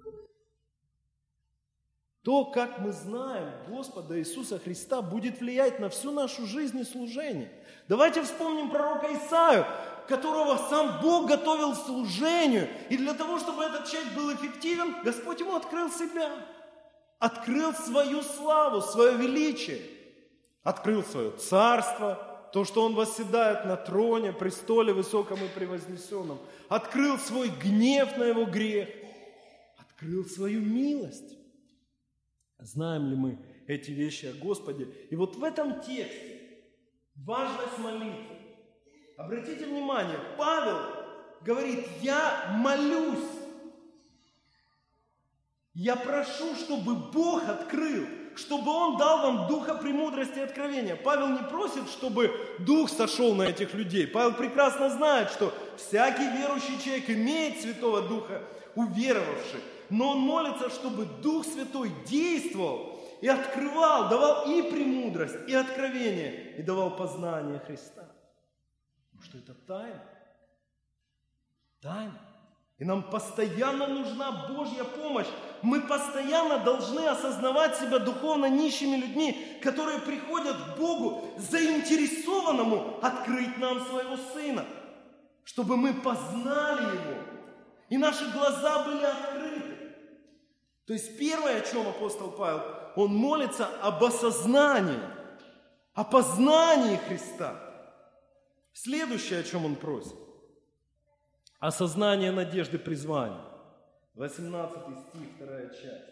То, как мы знаем Господа Иисуса Христа, будет влиять на всю нашу жизнь и служение. Давайте вспомним пророка Исаию, которого сам Бог готовил к служению. И для того, чтобы этот человек был эффективен, Господь ему открыл себя. Открыл свою славу, свое величие. Открыл свое царство, то, что он восседает на троне, престоле высоком и превознесенном. Открыл свой гнев на его грех. Открыл свою милость. Знаем ли мы эти вещи о Господе? И вот в этом тексте важность молитвы. Обратите внимание, Павел говорит, я молюсь. Я прошу, чтобы Бог открыл, чтобы Он дал вам духа премудрости и откровения. Павел не просит, чтобы Дух сошел на этих людей. Павел прекрасно знает, что всякий верующий человек имеет Святого Духа, уверовавший. Но он молится, чтобы Дух Святой действовал и открывал, давал и премудрость, и откровение, и давал познание Христа. Потому что это тайна. Тайна. И нам постоянно нужна Божья помощь. Мы постоянно должны осознавать себя духовно нищими людьми, которые приходят к Богу, заинтересованному открыть нам своего Сына, чтобы мы познали Его, и наши глаза были открыты. То есть первое, о чем апостол Павел, он молится об осознании, о познании Христа. Следующее, о чем он просит, осознание надежды призвания. восемнадцатый стих, вторая часть.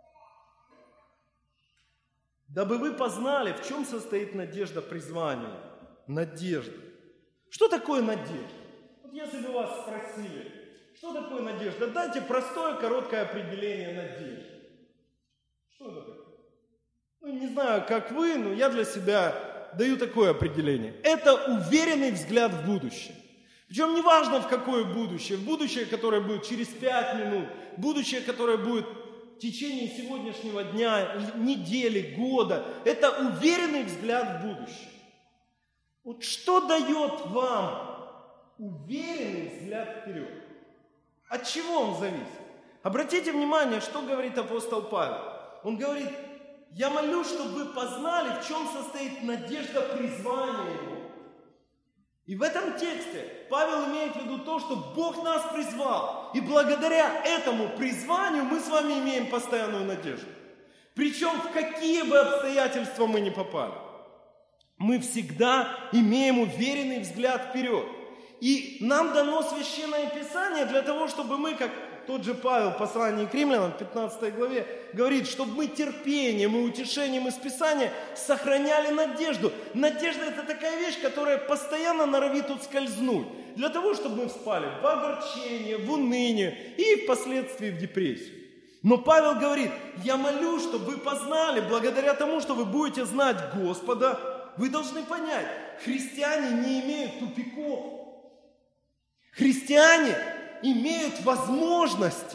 Дабы вы познали, в чем состоит надежда призвания. Надежда. Что такое надежда? Вот если бы вас спросили, что такое надежда? Дайте простое, короткое определение надежды. Что это такое? Ну, не знаю, как вы, но я для себя даю такое определение. Это уверенный взгляд в будущее. Причем не важно, в какое будущее. В будущее, которое будет через пять минут. Будущее, которое будет в течение сегодняшнего дня, недели, года. Это уверенный взгляд в будущее. Вот что дает вам уверенный взгляд вперед? От чего он зависит? Обратите внимание, что говорит апостол Павел. Он говорит, я молюсь, чтобы вы познали, в чем состоит надежда призвания его. И в этом тексте Павел имеет в виду то, что Бог нас призвал. И благодаря этому призванию мы с вами имеем постоянную надежду. Причем в какие бы обстоятельства мы ни попали. Мы всегда имеем уверенный взгляд вперед. И нам дано Священное Писание для того, чтобы мы, как тот же Павел в послании к Римлянам в пятнадцатой главе говорит, чтобы мы терпением и утешением из Писания сохраняли надежду. Надежда – это такая вещь, которая постоянно норовит ускользнуть. Для того, чтобы мы впали в огорчение, в уныние и впоследствии в депрессию. Но Павел говорит, я молюсь, чтобы вы познали, благодаря тому, что вы будете знать Господа, вы должны понять, христиане не имеют тупиков. Христиане имеют возможности.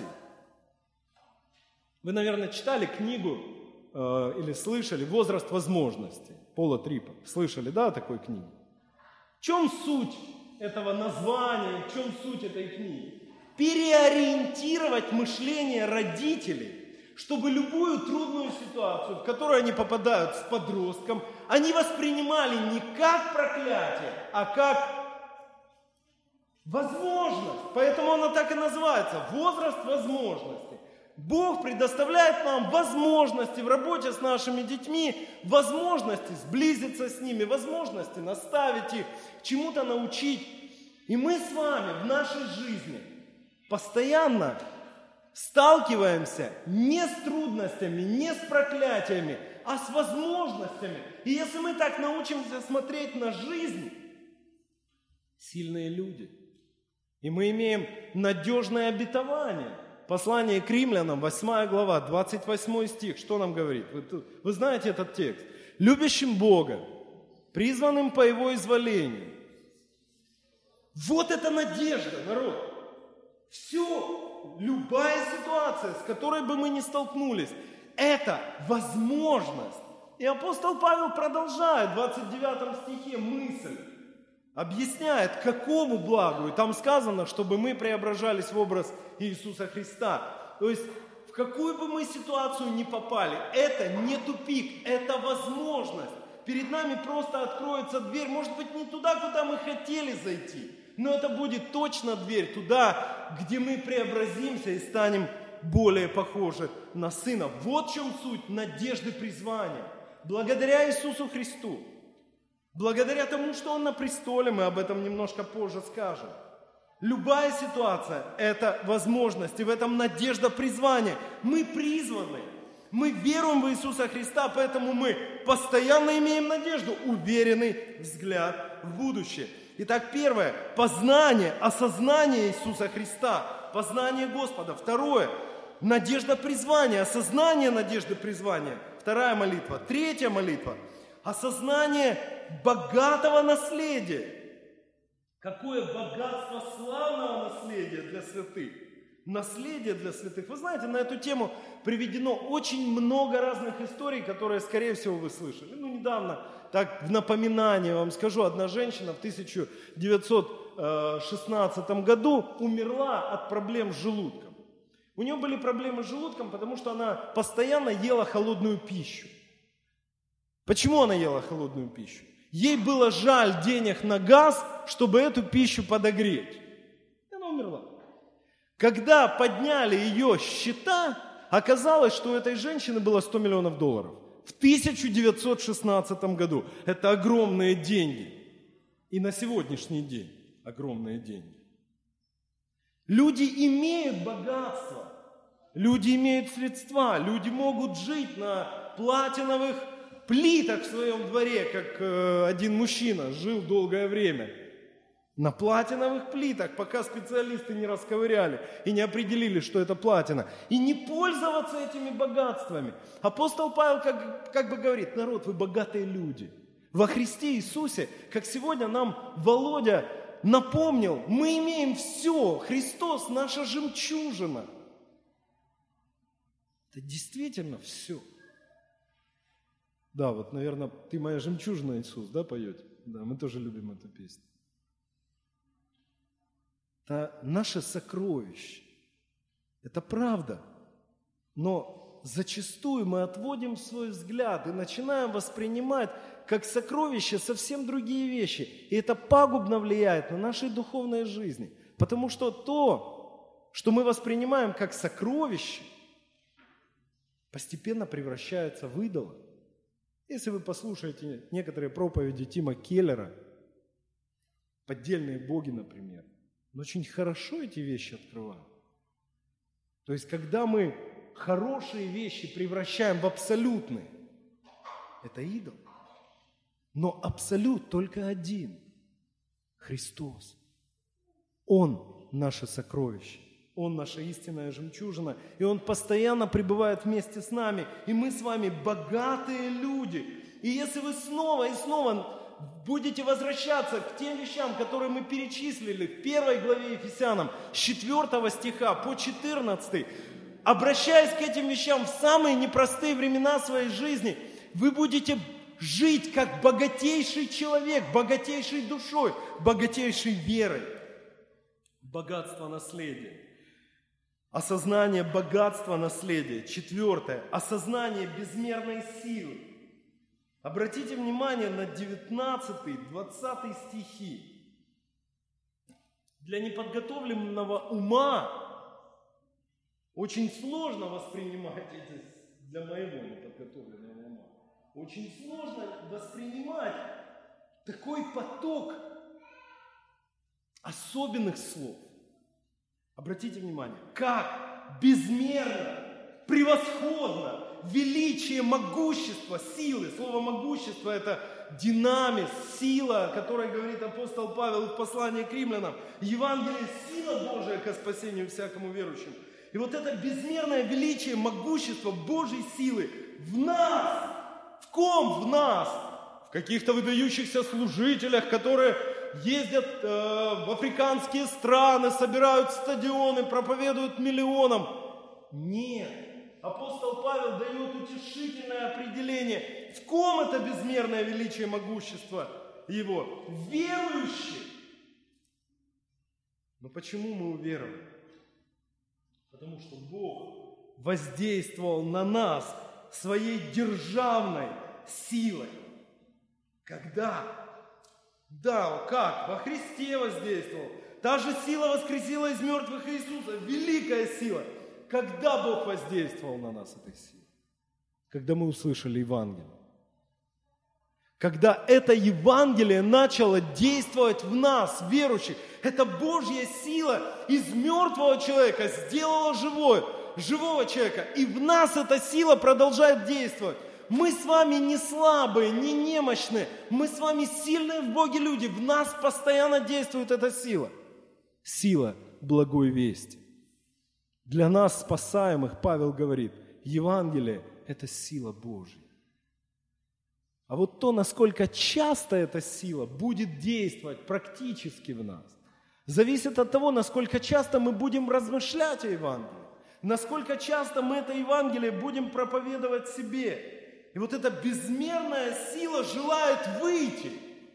Вы, наверное, читали книгу э, или слышали «Возраст возможностей» Пола Трипа. Слышали, да, о такой книге? В чем суть этого названия, в чем суть этой книги? Переориентировать мышление родителей, чтобы любую трудную ситуацию, в которую они попадают с подростком, они воспринимали не как проклятие, а как возможность. Поэтому она так и называется – возраст возможностей. Бог предоставляет нам возможности в работе с нашими детьми, возможности сблизиться с ними, возможности наставить их, чему-то научить. И мы с вами в нашей жизни постоянно сталкиваемся не с трудностями, не с проклятиями, а с возможностями. И если мы так научимся смотреть на жизнь, сильные люди, и мы имеем надежное обетование. Послание к римлянам, восьмая глава, двадцать восьмой стих, что нам говорит? Вы, вы знаете этот текст. «Любящим Бога, призванным по Его изволению». Вот это надежда, народ. Все, любая ситуация, с которой бы мы ни столкнулись, это возможность. И апостол Павел продолжает в двадцать девятом стихе мысль. Объясняет, какому благу. И там сказано, чтобы мы преображались в образ Иисуса Христа. То есть, в какую бы мы ситуацию ни попали, это не тупик, это возможность. Перед нами просто откроется дверь, может быть, не туда, куда мы хотели зайти, но это будет точно дверь туда, где мы преобразимся и станем более похожи на Сына. Вот в чем суть надежды призвания. Благодаря Иисусу Христу. Благодаря тому, что Он на престоле, мы об этом немножко позже скажем. Любая ситуация – это возможность, и в этом надежда призвания. Мы призваны, мы веруем в Иисуса Христа, поэтому мы постоянно имеем надежду, уверенный взгляд в будущее. Итак, первое – познание, осознание Иисуса Христа, познание Господа. Второе – надежда призвания, осознание надежды призвания. Вторая молитва. Третья молитва – осознание богатого наследия. Какое богатство славного наследия для святых. Наследие для святых. Вы знаете, на эту тему приведено очень много разных историй, которые, скорее всего, вы слышали. Ну, недавно, так в напоминание вам скажу, одна женщина в тысяча девятьсот шестнадцатом году умерла от проблем с желудком. У нее были проблемы с желудком, потому что она постоянно ела холодную пищу. Почему она ела холодную пищу? Ей было жаль денег на газ, чтобы эту пищу подогреть. И она умерла. Когда подняли ее счета, оказалось, что у этой женщины было сто миллионов долларов. В тысяча девятьсот шестнадцатом году. Это огромные деньги. И на сегодняшний день огромные деньги. Люди имеют богатство. Люди имеют средства. Люди могут жить на платиновых плиток в своем дворе, как э, один мужчина жил долгое время. На платиновых плитах, пока специалисты не расковыряли и не определили, что это платина. И не пользоваться этими богатствами. Апостол Павел как, как бы говорит: народ, вы богатые люди. Во Христе Иисусе, как сегодня нам Володя напомнил, мы имеем все. Христос наша жемчужина. Это действительно все. Да, вот, наверное, «Ты моя жемчужина, Иисус», да, поете? Да, мы тоже любим эту песню. Это наше сокровище. Это правда. Но зачастую мы отводим свой взгляд и начинаем воспринимать как сокровище совсем другие вещи. И это пагубно влияет на нашей духовной жизни. Потому что то, что мы воспринимаем как сокровище, постепенно превращается в идола. Если вы послушаете некоторые проповеди Тима Келлера, поддельные боги, например, он очень хорошо эти вещи открывает. То есть, когда мы хорошие вещи превращаем в абсолютные, это идол. Но абсолют только один – Христос. Он наше сокровище. Он наша истинная жемчужина, и Он постоянно пребывает вместе с нами, и мы с вами богатые люди. И если вы снова и снова будете возвращаться к тем вещам, которые мы перечислили в первой главе Ефесянам, с четвёртого стиха по четырнадцатый, обращаясь к этим вещам в самые непростые времена своей жизни, вы будете жить как богатейший человек, богатейшей душой, богатейшей верой. Богатство наследия. Осознание богатства наследия. Четвертое. Осознание безмерной силы. Обратите внимание на девятнадцатый, двадцатый стихи. Для неподготовленного ума очень сложно воспринимать эти, для моего неподготовленного ума, очень сложно воспринимать такой поток особенных слов. Обратите внимание, как безмерно, превосходно, величие, могущество, силы. Слово могущество – это динамис, сила, о которой говорит апостол Павел в послании к римлянам. Евангелие – сила Божия ко спасению всякому верующему. И вот это безмерное величие, могущество Божьей силы в нас. В ком? В нас. В каких-то выдающихся служителях, которые ездят э, в африканские страны, собирают стадионы, проповедуют миллионам. Нет. Апостол Павел дает утешительное определение. В ком это безмерное величие, могущество его? Верующих. Но почему мы уверовали? Потому что Бог воздействовал на нас своей державной силой. Когда? Да, как? Во Христе воздействовал. Та же сила воскресила из мертвых Иисуса. Великая сила. Когда Бог воздействовал на нас этой силой? Когда мы услышали Евангелие. Когда это Евангелие начало действовать в нас, верующих. Это Божья сила из мертвого человека сделала живой, живого человека. И в нас эта сила продолжает действовать. Мы с вами не слабые, не немощные. Мы с вами сильные в Боге люди. В нас постоянно действует эта сила. Сила благой вести. Для нас, спасаемых, Павел говорит, Евангелие – это сила Божья. А вот то, насколько часто эта сила будет действовать практически в нас, зависит от того, насколько часто мы будем размышлять о Евангелии, насколько часто мы это Евангелие будем проповедовать себе. И вот эта безмерная сила желает выйти.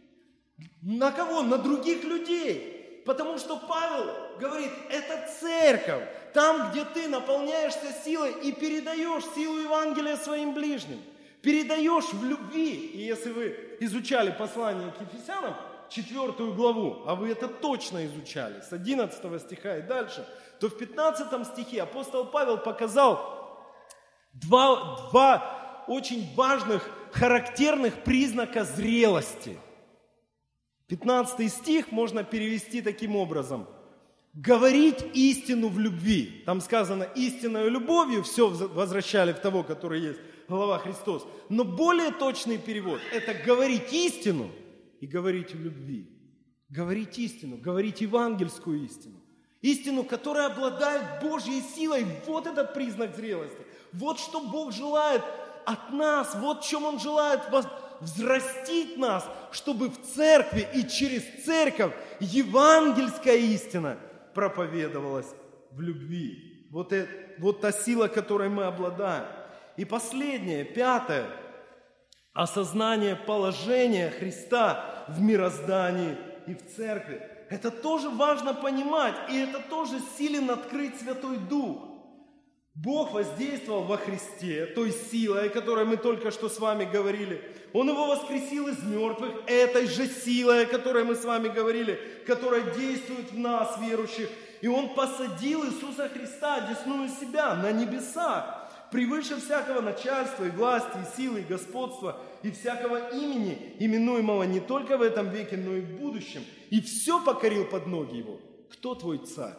На кого? На других людей. Потому что Павел говорит, это церковь. Там, где ты наполняешься силой и передаешь силу Евангелия своим ближним. Передаешь в любви. И если вы изучали послание к Ефесянам, четвертую главу, а вы это точно изучали, с одиннадцатого стиха и дальше, то в пятнадцатом стихе апостол Павел показал два, два очень важных, характерных признака зрелости. пятнадцатый стих можно перевести таким образом. Говорить истину в любви. Там сказано, истинной любовью все возвращали в того, который есть глава Христос. Но более точный перевод – это говорить истину и говорить в любви. Говорить истину, говорить евангельскую истину. Истину, которая обладает Божьей силой. Вот этот признак зрелости. Вот что Бог желает от нас. Вот в чем Он желает взрастить нас, чтобы в церкви и через церковь евангельская истина проповедовалась в любви. Вот, это, вот та сила, которой мы обладаем. И последнее, пятое, осознание положения Христа в мироздании и в церкви. Это тоже важно понимать, и это тоже силен открыть Святой Дух. Бог воздействовал во Христе той силой, о которой мы только что с вами говорили. Он его воскресил из мертвых этой же силой, о которой мы с вами говорили, которая действует в нас, верующих. И Он посадил Иисуса Христа, одесную себя, на небесах, превыше всякого начальства и власти, и силы, и господства, и всякого имени, именуемого не только в этом веке, но и в будущем. И все покорил под ноги Его. Кто твой царь?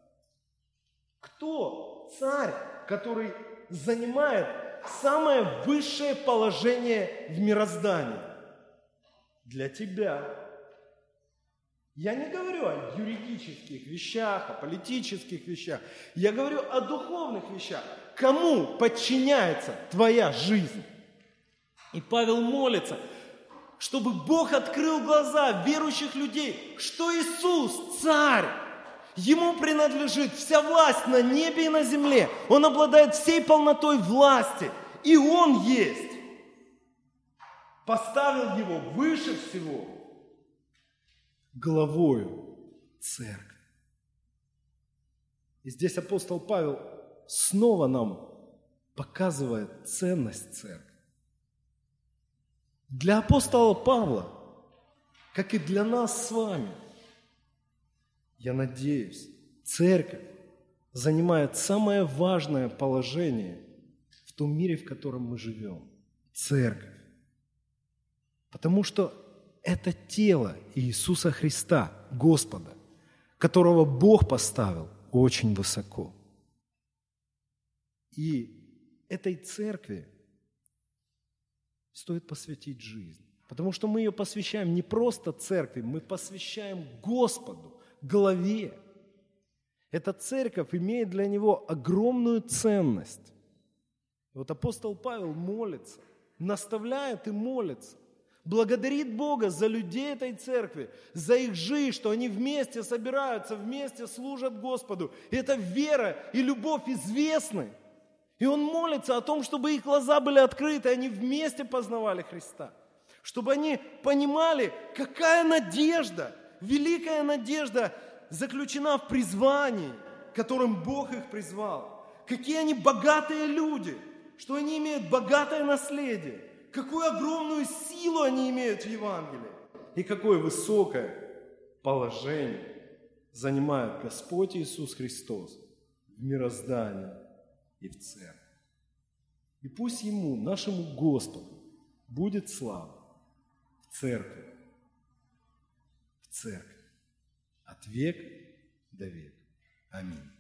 Кто царь, который занимает самое высшее положение в мироздании? Для тебя. Я не говорю о юридических вещах, о политических вещах. Я говорю о духовных вещах. Кому подчиняется твоя жизнь? И Павел молится. чтобы Бог открыл глаза верующих людей, что Иисус – царь. Ему принадлежит вся власть на небе и на земле. Он обладает всей полнотой власти. И Он есть. Поставил Его выше всего главою церкви. И здесь апостол Павел снова нам показывает ценность церкви. Для апостола Павла, как и для нас с вами, я надеюсь, церковь занимает самое важное положение в том мире, в котором мы живем. Церковь. Потому что это тело Иисуса Христа, Господа, которого Бог поставил очень высоко. И этой церкви стоит посвятить жизнь. Потому что мы ее посвящаем не просто церкви, мы посвящаем Господу, главе. Эта церковь имеет для Него огромную ценность. И вот апостол Павел молится, наставляет и молится, благодарит Бога за людей этой церкви, за их жизнь, что они вместе собираются, вместе служат Господу. И эта вера и любовь известны. И он молится о том, чтобы их глаза были открыты, они вместе познавали Христа. Чтобы они понимали, какая надежда, великая надежда заключена в призвании, которым Бог их призвал. Какие они богатые люди, что они имеют богатое наследие, какую огромную силу они имеют в Евангелии и какое высокое положение занимает Господь Иисус Христос в мироздании и в церкви. И пусть Ему, нашему Господу, будет слава в церкви, в церкви, от века до века. Аминь.